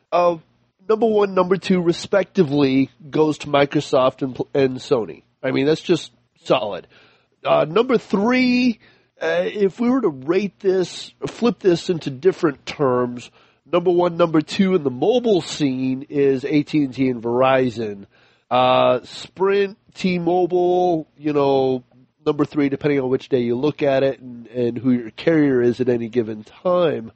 number 1, number 2, respectively, goes to Microsoft and Sony. I mean, that's just solid. Number 3, if we were to rate this, flip this into different terms, number 1, number 2 in the mobile scene is AT&T and Verizon. Sprint, T-Mobile, you know, number 3, depending on which day you look at it and who your carrier is at any given time.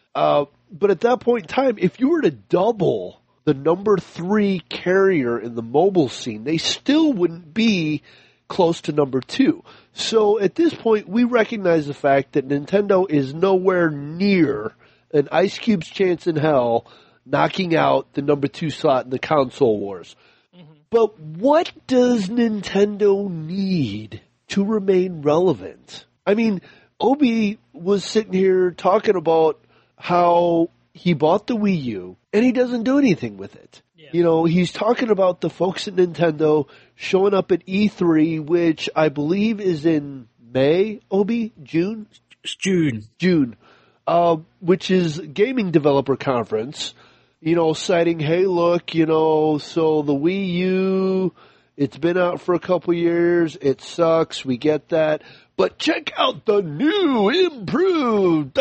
But at that point in time, if you were to double the number 3 carrier in the mobile scene, they still wouldn't be close to number 2. So at this point, we recognize the fact that Nintendo is nowhere near an Ice Cube's chance in hell knocking out the number 2 slot in the console wars. Mm-hmm. But what does Nintendo need to remain relevant? I mean, Obi was sitting here talking about how he bought the Wii U and he doesn't do anything with it. Yeah. You know, he's talking about the folks at Nintendo showing up at E3, which I believe is in May, Obi? June? It's June. June, which is Gaming Developer Conference, citing, hey, look, so the Wii U, it's been out for a couple years, it sucks, we get that, but check out the new, improved,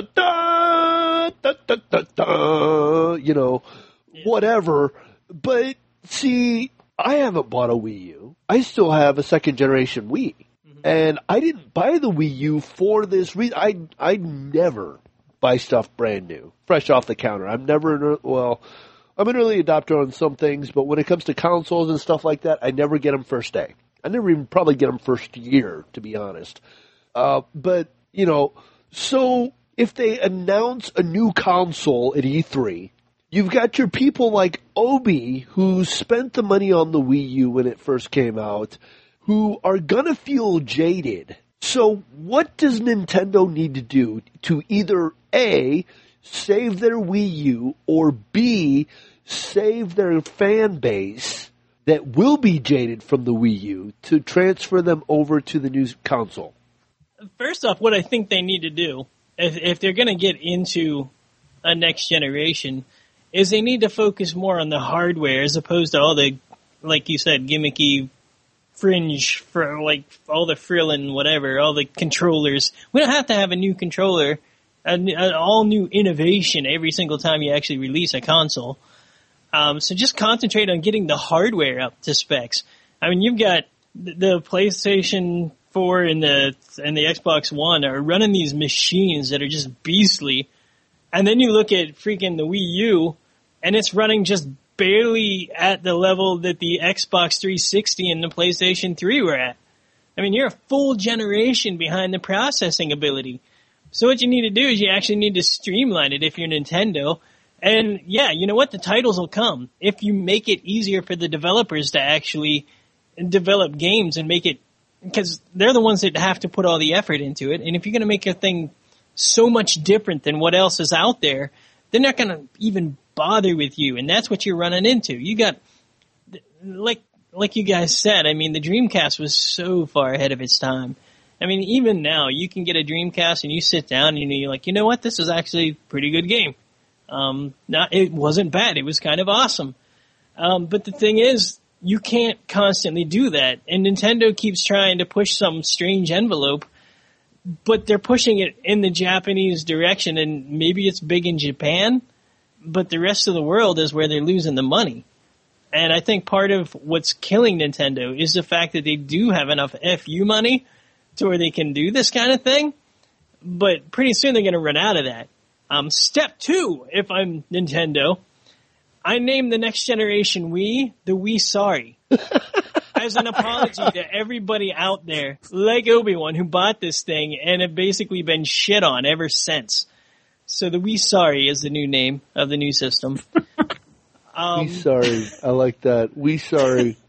whatever. But see, I haven't bought a Wii U. I still have a second generation Wii. And I didn't buy the Wii U for this reason. I never buy stuff brand new, fresh off the counter. I'm an early adopter on some things, but when it comes to consoles and stuff like that, I never get them first day. I never even probably get them first year, to be honest. But so if they announce a new console at E3, you've got your people like Obi, who spent the money on the Wii U when it first came out, who are gonna feel jaded. So what does Nintendo need to do to either A, save their Wii U, or B, save their fan base that will be jaded from the Wii U to transfer them over to the new console? First off, what I think they need to do, if they're going to get into a next generation, is they need to focus more on the hardware as opposed to all the, like you said, gimmicky fringe for like all the frill and whatever, all the controllers. We don't have to have a new controller, an all new innovation every single time you actually release a console. So just concentrate on getting the hardware up to specs. I mean, you've got the PlayStation 4 and the Xbox One are running these machines that are just beastly. And then you look at freaking the Wii U, and it's running just barely at the level that the Xbox 360 and the PlayStation 3 were at. I mean, you're a full generation behind the processing ability. So what you need to do is you actually need to streamline it if you're Nintendo. And yeah, you know what? The titles will come. If you make it easier for the developers to actually develop games and make it, because they're the ones that have to put all the effort into it. And if you're going to make a thing so much different than what else is out there, they're not going to even bother with you. And that's what you're running into. You got, like you guys said, I mean, the Dreamcast was so far ahead of its time. I mean, even now, you can get a Dreamcast and you sit down and you're like, you know what? This is actually a pretty good game. It wasn't bad. It was kind of awesome. But the thing is, you can't constantly do that. And Nintendo keeps trying to push some strange envelope, but they're pushing it in the Japanese direction, and maybe it's big in Japan, but the rest of the world is where they're losing the money. And I think part of what's killing Nintendo is the fact that they do have enough FU money to where they can do this kind of thing, but pretty soon they're going to run out of that. Step 2, if I'm Nintendo, I name the next generation Wii the Wii Sorry. As an apology to everybody out there, like Obi-Wan, who bought this thing and have basically been shit on ever since. So the Wii Sorry is the new name of the new system. Wii Sorry. I like that. Wii Sorry.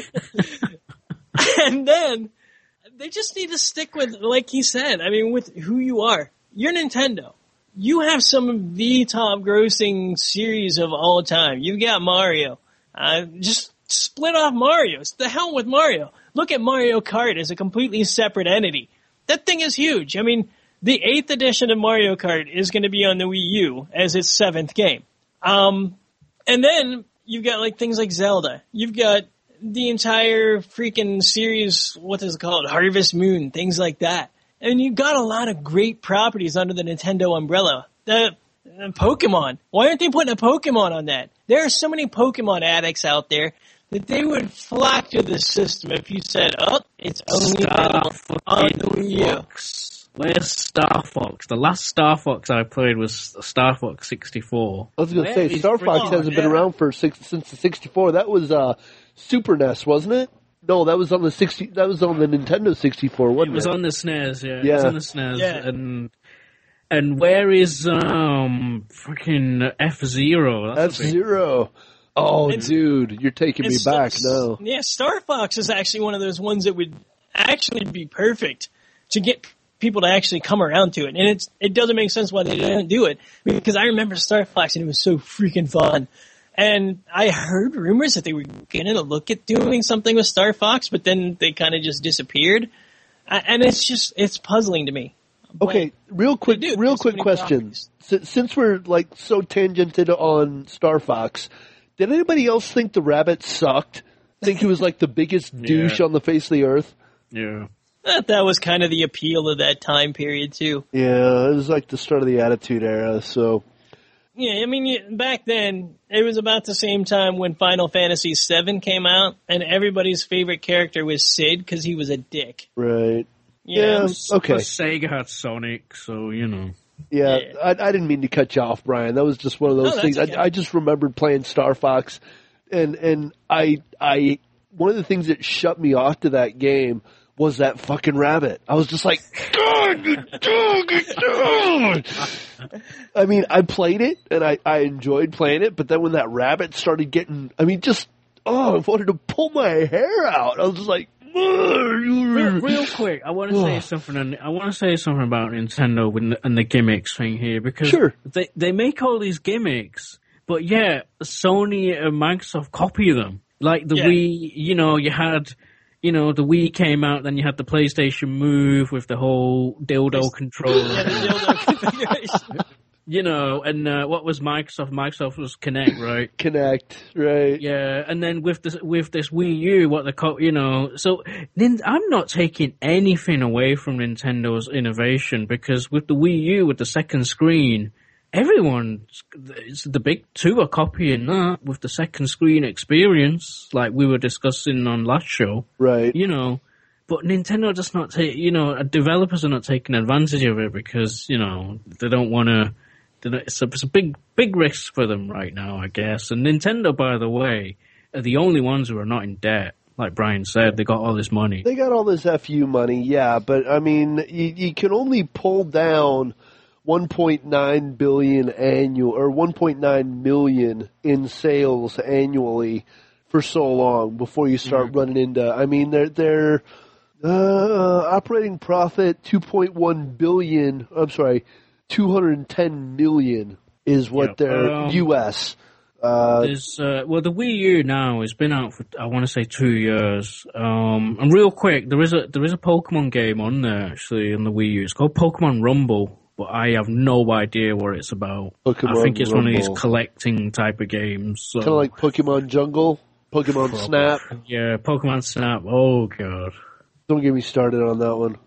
And then they just need to stick with, like he said, I mean, with who you are. You're Nintendo. You have some of the top grossing series of all time. You've got Mario. Just split off Mario. It's the hell with Mario. Look at Mario Kart as a completely separate entity. That thing is huge. I mean, the 8th edition of Mario Kart is going to be on the Wii U as its 7th game. And then you've got like things like Zelda. You've got the entire freaking series, what is it called? Harvest Moon, things like that. And you've got a lot of great properties under the Nintendo umbrella. Pokemon. Why aren't they putting a Pokemon on that? There are so many Pokemon addicts out there that they would flock to the system if you said, oh, it's only available on the Wii U. Where's Star Fox? The last Star Fox I played was Star Fox 64. I was going to say, Star Fox hasn't been around since the 64. That was Super NES, wasn't it? No, that was on the Nintendo 64, wasn't it? It was on the SNES, yeah. Yeah. It was on the SNES. Yeah. And where is freaking F-Zero? F-Zero. Oh, dude, you're taking me back now. Yeah, Star Fox is actually one of those ones that would actually be perfect to get people to actually come around to it. And it doesn't make sense why they didn't do it, because I remember Star Fox and it was so freaking fun. And I heard rumors that they were going to look at doing something with Star Fox, but then they kind of just disappeared. And it's puzzling to me. Okay, real quick question. Since we're like so tangented on Star Fox, did anybody else think the rabbit sucked? Think he was like the biggest douche on the face of the earth? Yeah. That was kind of the appeal of that time period too. Yeah, it was like the start of the Attitude Era, so... Yeah, I mean, back then, it was about the same time when Final Fantasy VII came out, and everybody's favorite character was Sid, because he was a dick. Right. Yeah, okay. Sega had Sonic, so, you know. Yeah, I didn't mean to cut you off, Brian. That was just one of those things. Okay. I just remembered playing Star Fox, and I one of the things that shut me off to that game was that fucking rabbit. I was just like, I mean, I played it, and I enjoyed playing it, but then when that rabbit started getting, I mean, just, I wanted to pull my hair out. I was just like, real quick, I want to say something. I want to say something about Nintendo and the gimmicks thing here, because they make all these gimmicks, but yeah, Sony and Microsoft copy them. Like the Wii, you know, you had... You know, the Wii came out, then you had the PlayStation Move with the whole dildo controller. Yeah, the dildo configuration. You know, and what was Microsoft? Microsoft was Kinect, right? Kinect, right? Yeah, and then with this Wii U, you know, so I'm not taking anything away from Nintendo's innovation, because with the Wii U, with the second screen, the big two are copying that with the second screen experience, like we were discussing on last show. Right. You know, but Nintendo just not developers are not taking advantage of it because, you know, they don't want to, it's a big risk for them right now, I guess. And Nintendo, by the way, are the only ones who are not in debt. Like Brian said, they got all this money. They got all this FU money, yeah, but I mean, you can only pull down 1.9 billion annual, or 1.9 million in sales annually for so long before you start running into, I mean, their operating profit 2.1 billion, I'm sorry, 210 million is what their US. The Wii U now has been out for, I want to say 2 years. And real quick, there is a Pokemon game on there actually in the Wii U. It's called Pokemon Rumble. But I have no idea what it's about. Pokemon I think it's Rumble. One of these collecting type of games. So. Kind of like Pokemon Jungle, Pokemon Snap. Yeah, Pokemon Snap. Oh, God. Don't get me started on that one.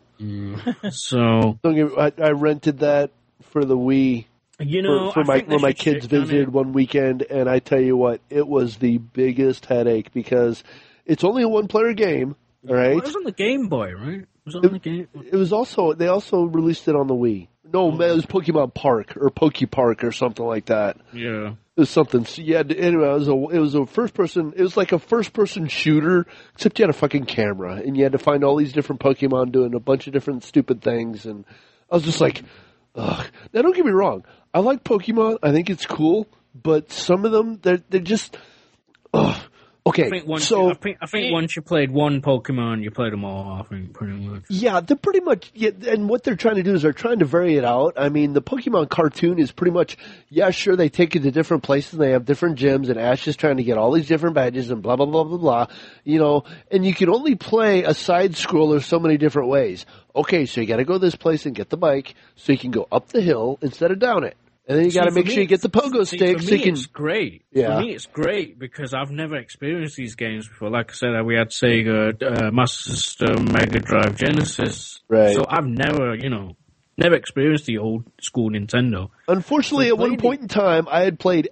So I rented that for the Wii. You know, when my kids visited one weekend, and I tell you what, it was the biggest headache because it's only a one-player game. All right, well, it was on the Game Boy, right? It was also they also released it on the Wii. No, man, it was Pokemon Park or Pokepark or something like that. Yeah, it was something. Yeah, anyway, it was a first person. It was like a first person shooter, except you had a fucking camera and you had to find all these different Pokemon doing a bunch of different stupid things. And I was just like, ugh. Now, don't get me wrong. I like Pokemon. I think it's cool, but some of them they're just, ugh. Okay, I think once you played one Pokemon, you played them all, I think, pretty much. Yeah, they're pretty much, and what they're trying to do is they're trying to vary it out. I mean, the Pokemon cartoon is pretty much, yeah, sure, they take you to different places, and they have different gyms, and Ash is trying to get all these different badges, and blah, blah, blah, blah, blah, you know, and you can only play a side-scroller so many different ways. Okay, so you gotta go this place and get the bike, so you can go up the hill instead of down it. And then you got to make sure you get the pogo stick. For me, it's great. Yeah. For me, it's great because I've never experienced these games before. Like I said, we had Sega, Master System, Mega Drive, Genesis. Right. So I've never experienced the old school Nintendo. Unfortunately, at one point in time, I had played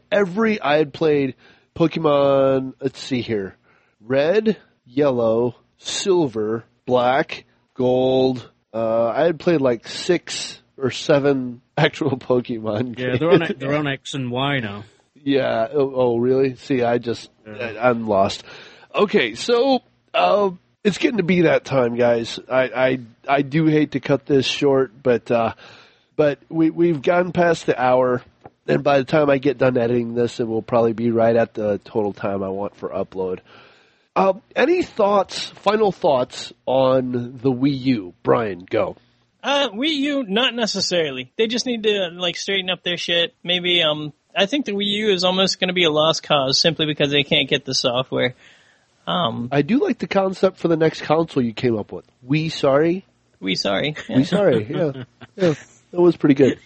Pokemon, let's see here, Red, Yellow, Silver, Black, Gold. I had played like 6 or 7 actual Pokemon games. Yeah, they're on X and Y now. Yeah. Oh, really? See, I'm lost. Okay, so it's getting to be that time, guys. I do hate to cut this short, but we've gotten past the hour, and by the time I get done editing this, it will probably be right at the total time I want for upload. Any final thoughts on the Wii U? Brian, go. Wii U, not necessarily. They just need to straighten up their shit. Maybe I think the Wii U is almost going to be a lost cause simply because they can't get the software. I do like the concept for the next console you came up with. Sorry. We sorry. Yeah. We sorry. Yeah, that was pretty good.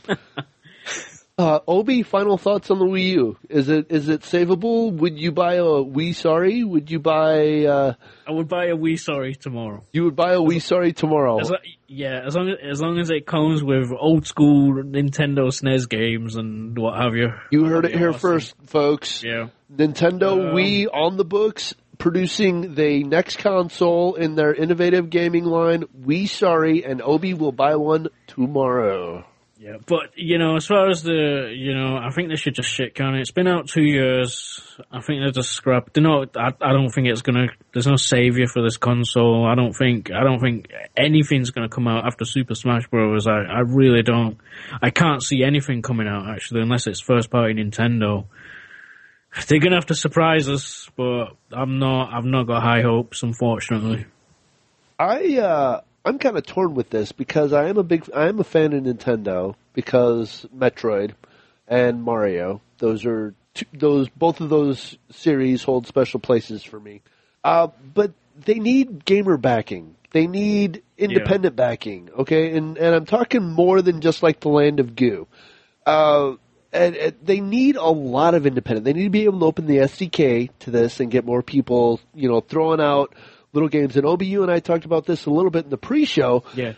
Obi, final thoughts on the Wii U? Is it savable? Would you buy a Wii Sorry? Would you buy? I would buy a Wii Sorry tomorrow. You would buy a Wii Sorry tomorrow. As long as it comes with old school Nintendo SNES games and what have you. You heard it here first, folks. Yeah. Nintendo Wii on the books, producing the next console in their innovative gaming line. Wii Sorry, and Obi will buy one tomorrow. Yeah, but, as far as I think they should just shit can it. It's been out 2 years. I think they're just scrap. I don't think there's no savior for this console. I don't think anything's gonna come out after Super Smash Bros. I really don't. I can't see anything coming out, actually, unless it's first party Nintendo. They're gonna have to surprise us, but I've not got high hopes, unfortunately. I'm kind of torn with this because I am a fan of Nintendo because Metroid and Mario, both of those series hold special places for me. But they need gamer backing. They need independent backing, okay? And I'm talking more than just like the Land of Goo. And they need a lot of independent. They need to be able to open the SDK to this and get more people, throwing out little games. And Obi, you and I talked about this a little bit in the pre-show. Yes.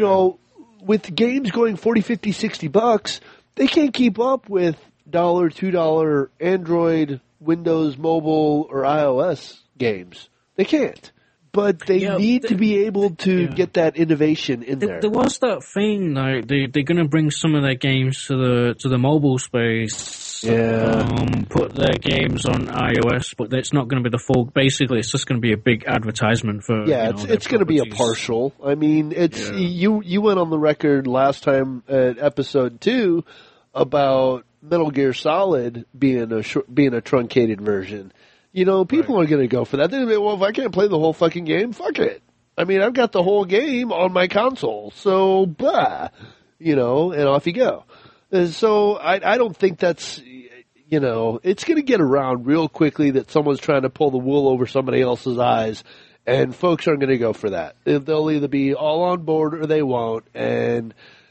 With games going $40, $50, $60, they can't keep up with $1, $2 Android, Windows Mobile, or iOS games. They can't. But they need to be able to get that innovation in there. There was that thing, like they're going to bring some of their games to the mobile space. Yeah. Put their games on iOS, but it's not going to be the full. Basically, it's just going to be a big advertisement for. Yeah, it's going to be a partial. I mean, you went on the record last time at episode 2 about Metal Gear Solid being a truncated version. People are going to go for that. They're going to be, well, if I can't play the whole fucking game, fuck it. I mean, I've got the whole game on my console, so blah, and off you go. And so I don't think that's, it's going to get around real quickly that someone's trying to pull the wool over somebody else's eyes, and folks aren't going to go for that. They'll either be all on board or they won't, and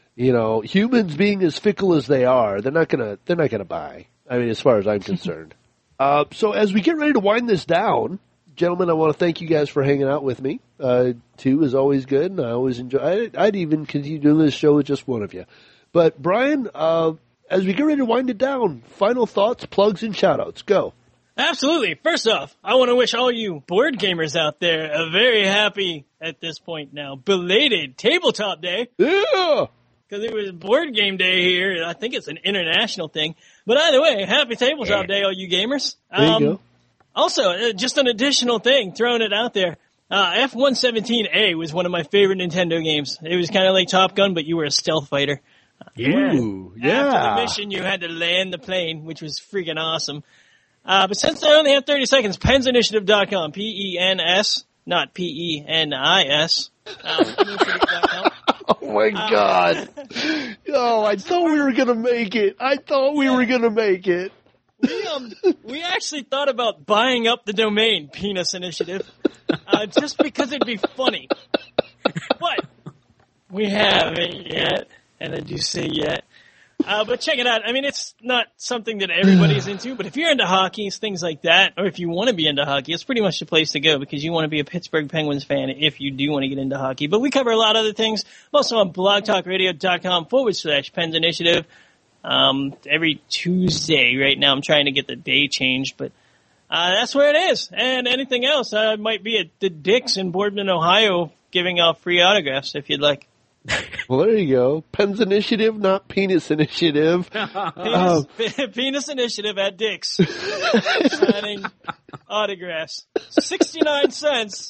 humans being as fickle as they are, they're not going to buy. I mean, as far as I'm concerned. So as we get ready to wind this down, gentlemen, I want to thank you guys for hanging out with me. 2 is always good, and I always enjoy. I'd even continue doing this show with just one of you. But Brian, as we get ready to wind it down, final thoughts, plugs, and shout-outs. Go. Absolutely. First off, I want to wish all you board gamers out there a very happy, at this point now, belated Tabletop Day. Yeah! Because it was board game day here. I think it's an international thing. But either way, happy Tabletop Day, all you gamers. There you go. Also, just an additional thing, throwing it out there. F-117A was one of my favorite Nintendo games. It was kind of like Top Gun, but you were a stealth fighter. Ooh, yeah. After the mission, you had to land the plane, which was freaking awesome. But since I only have 30 seconds, pensinitiative.com, P-E-N-S, not P-E-N-I-S, initiative.com. Oh my God. I thought we were going to make it. We actually thought about buying up the domain, Penis Initiative, just because it'd be funny. But we haven't yet, and I do say yet. But check it out. I mean, it's not something that everybody's into, but if you're into hockey, things like that, or if you want to be into hockey, it's pretty much the place to go because you want to be a Pittsburgh Penguins fan if you do want to get into hockey. But we cover a lot of other things. Also on blogtalkradio.com/Pens Initiative. Every Tuesday right now. I'm trying to get the day changed, but that's where it is. And anything else, I might be at the Dick's in Boardman, Ohio, giving out free autographs if you'd like. Well, there you go. Pens Initiative, not Penis Initiative. Penis Initiative at Dick's. Signing autographs. 69 cents.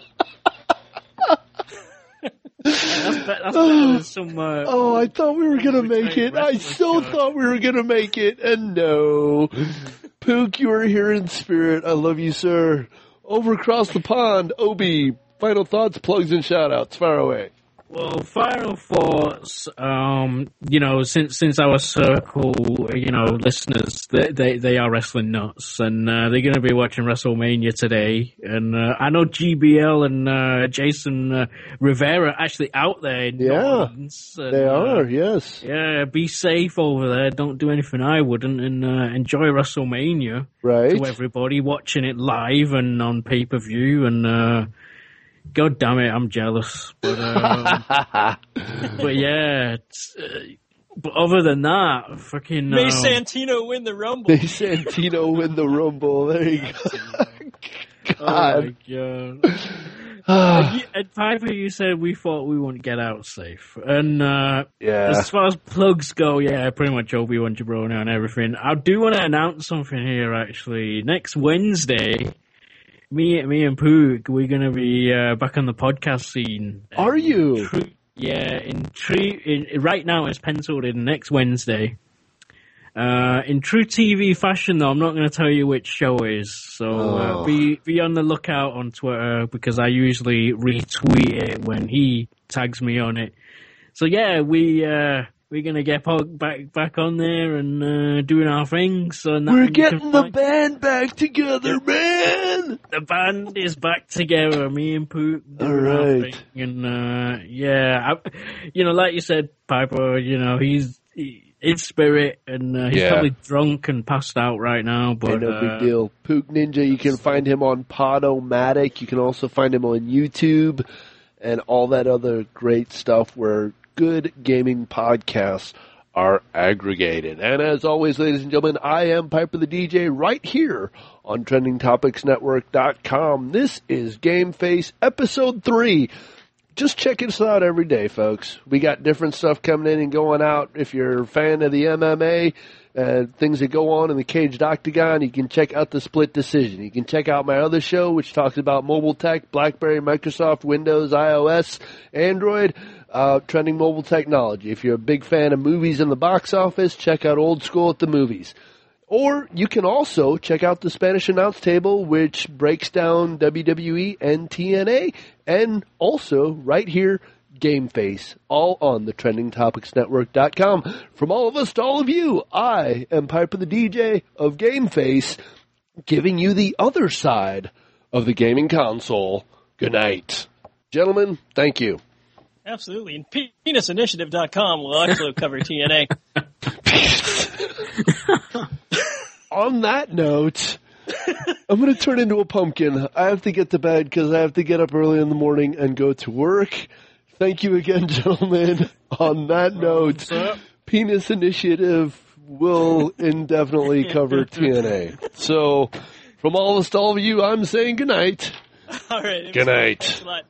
That's some, I thought we were going to make it. I still thought we were going to make it. And no. Pook, you are here in spirit. I love you, sir. Over across the pond, Obi, final thoughts, plugs, and shout-outs. Fire away. Well, final thoughts. Since our circle, listeners, they are wrestling nuts, and they're going to be watching WrestleMania today. And I know GBL and Jason Rivera are actually out there in New Orleans. And, they are. Yes. Yeah, be safe over there. Don't do anything I wouldn't, and enjoy WrestleMania. Right. To everybody watching it live and on pay-per-view, and God damn it, I'm jealous. But yeah, but other than that, fucking May Santino win the Rumble. May Santino win the Rumble. There you go. God. Oh my God. At Piper, you said we thought we wouldn't get out safe. And as far as plugs go, pretty much Obi-Wan Jabroni and everything. I do want to announce something here, actually. Next Wednesday, me and Pook, we're going to be back on the podcast scene. Are you? Right now it's penciled in next Wednesday. In true TV fashion, though, I'm not going to tell you which show it is. So be on the lookout on Twitter, because I usually retweet it when he tags me on it. So yeah, we're going to get back on there and doing our things. So we're getting the band back together, man! The band is back together, me and Pook. All right. And like you said, Piper, he's in spirit, and he's probably drunk and passed out right now. But no big deal. Pook Ninja, you can find him on Podomatic. You can also find him on YouTube and all that other great stuff where good gaming podcasts are aggregated. And as always, ladies and gentlemen, I am Piper the DJ right here on TrendingTopicsNetwork.com. This is Game Face Episode 3. Just check us out every day, folks. We got different stuff coming in and going out. If you're a fan of the MMA and things that go on in the Caged Octagon, you can check out the Split Decision. You can check out my other show, which talks about mobile tech, BlackBerry, Microsoft, Windows, iOS, Android, trending mobile technology. If you're a big fan of movies in the box office, check out Old School at the Movies. Or you can also check out the Spanish Announce Table, which breaks down WWE and TNA, and also right here, Game Face, all on the TrendingTopicsNetwork.com. From all of us to all of you, I am Piper the DJ of Game Face, giving you the other side of the gaming console. Good night. Gentlemen, thank you. Absolutely. And penisinitiative.com will also cover TNA. On that note, I'm going to turn into a pumpkin. I have to get to bed because I have to get up early in the morning and go to work. Thank you again, gentlemen. On that note, Penis Initiative will indefinitely cover TNA. So, from all of us to all of you, I'm saying good night. All right. Good night. Thanks a lot.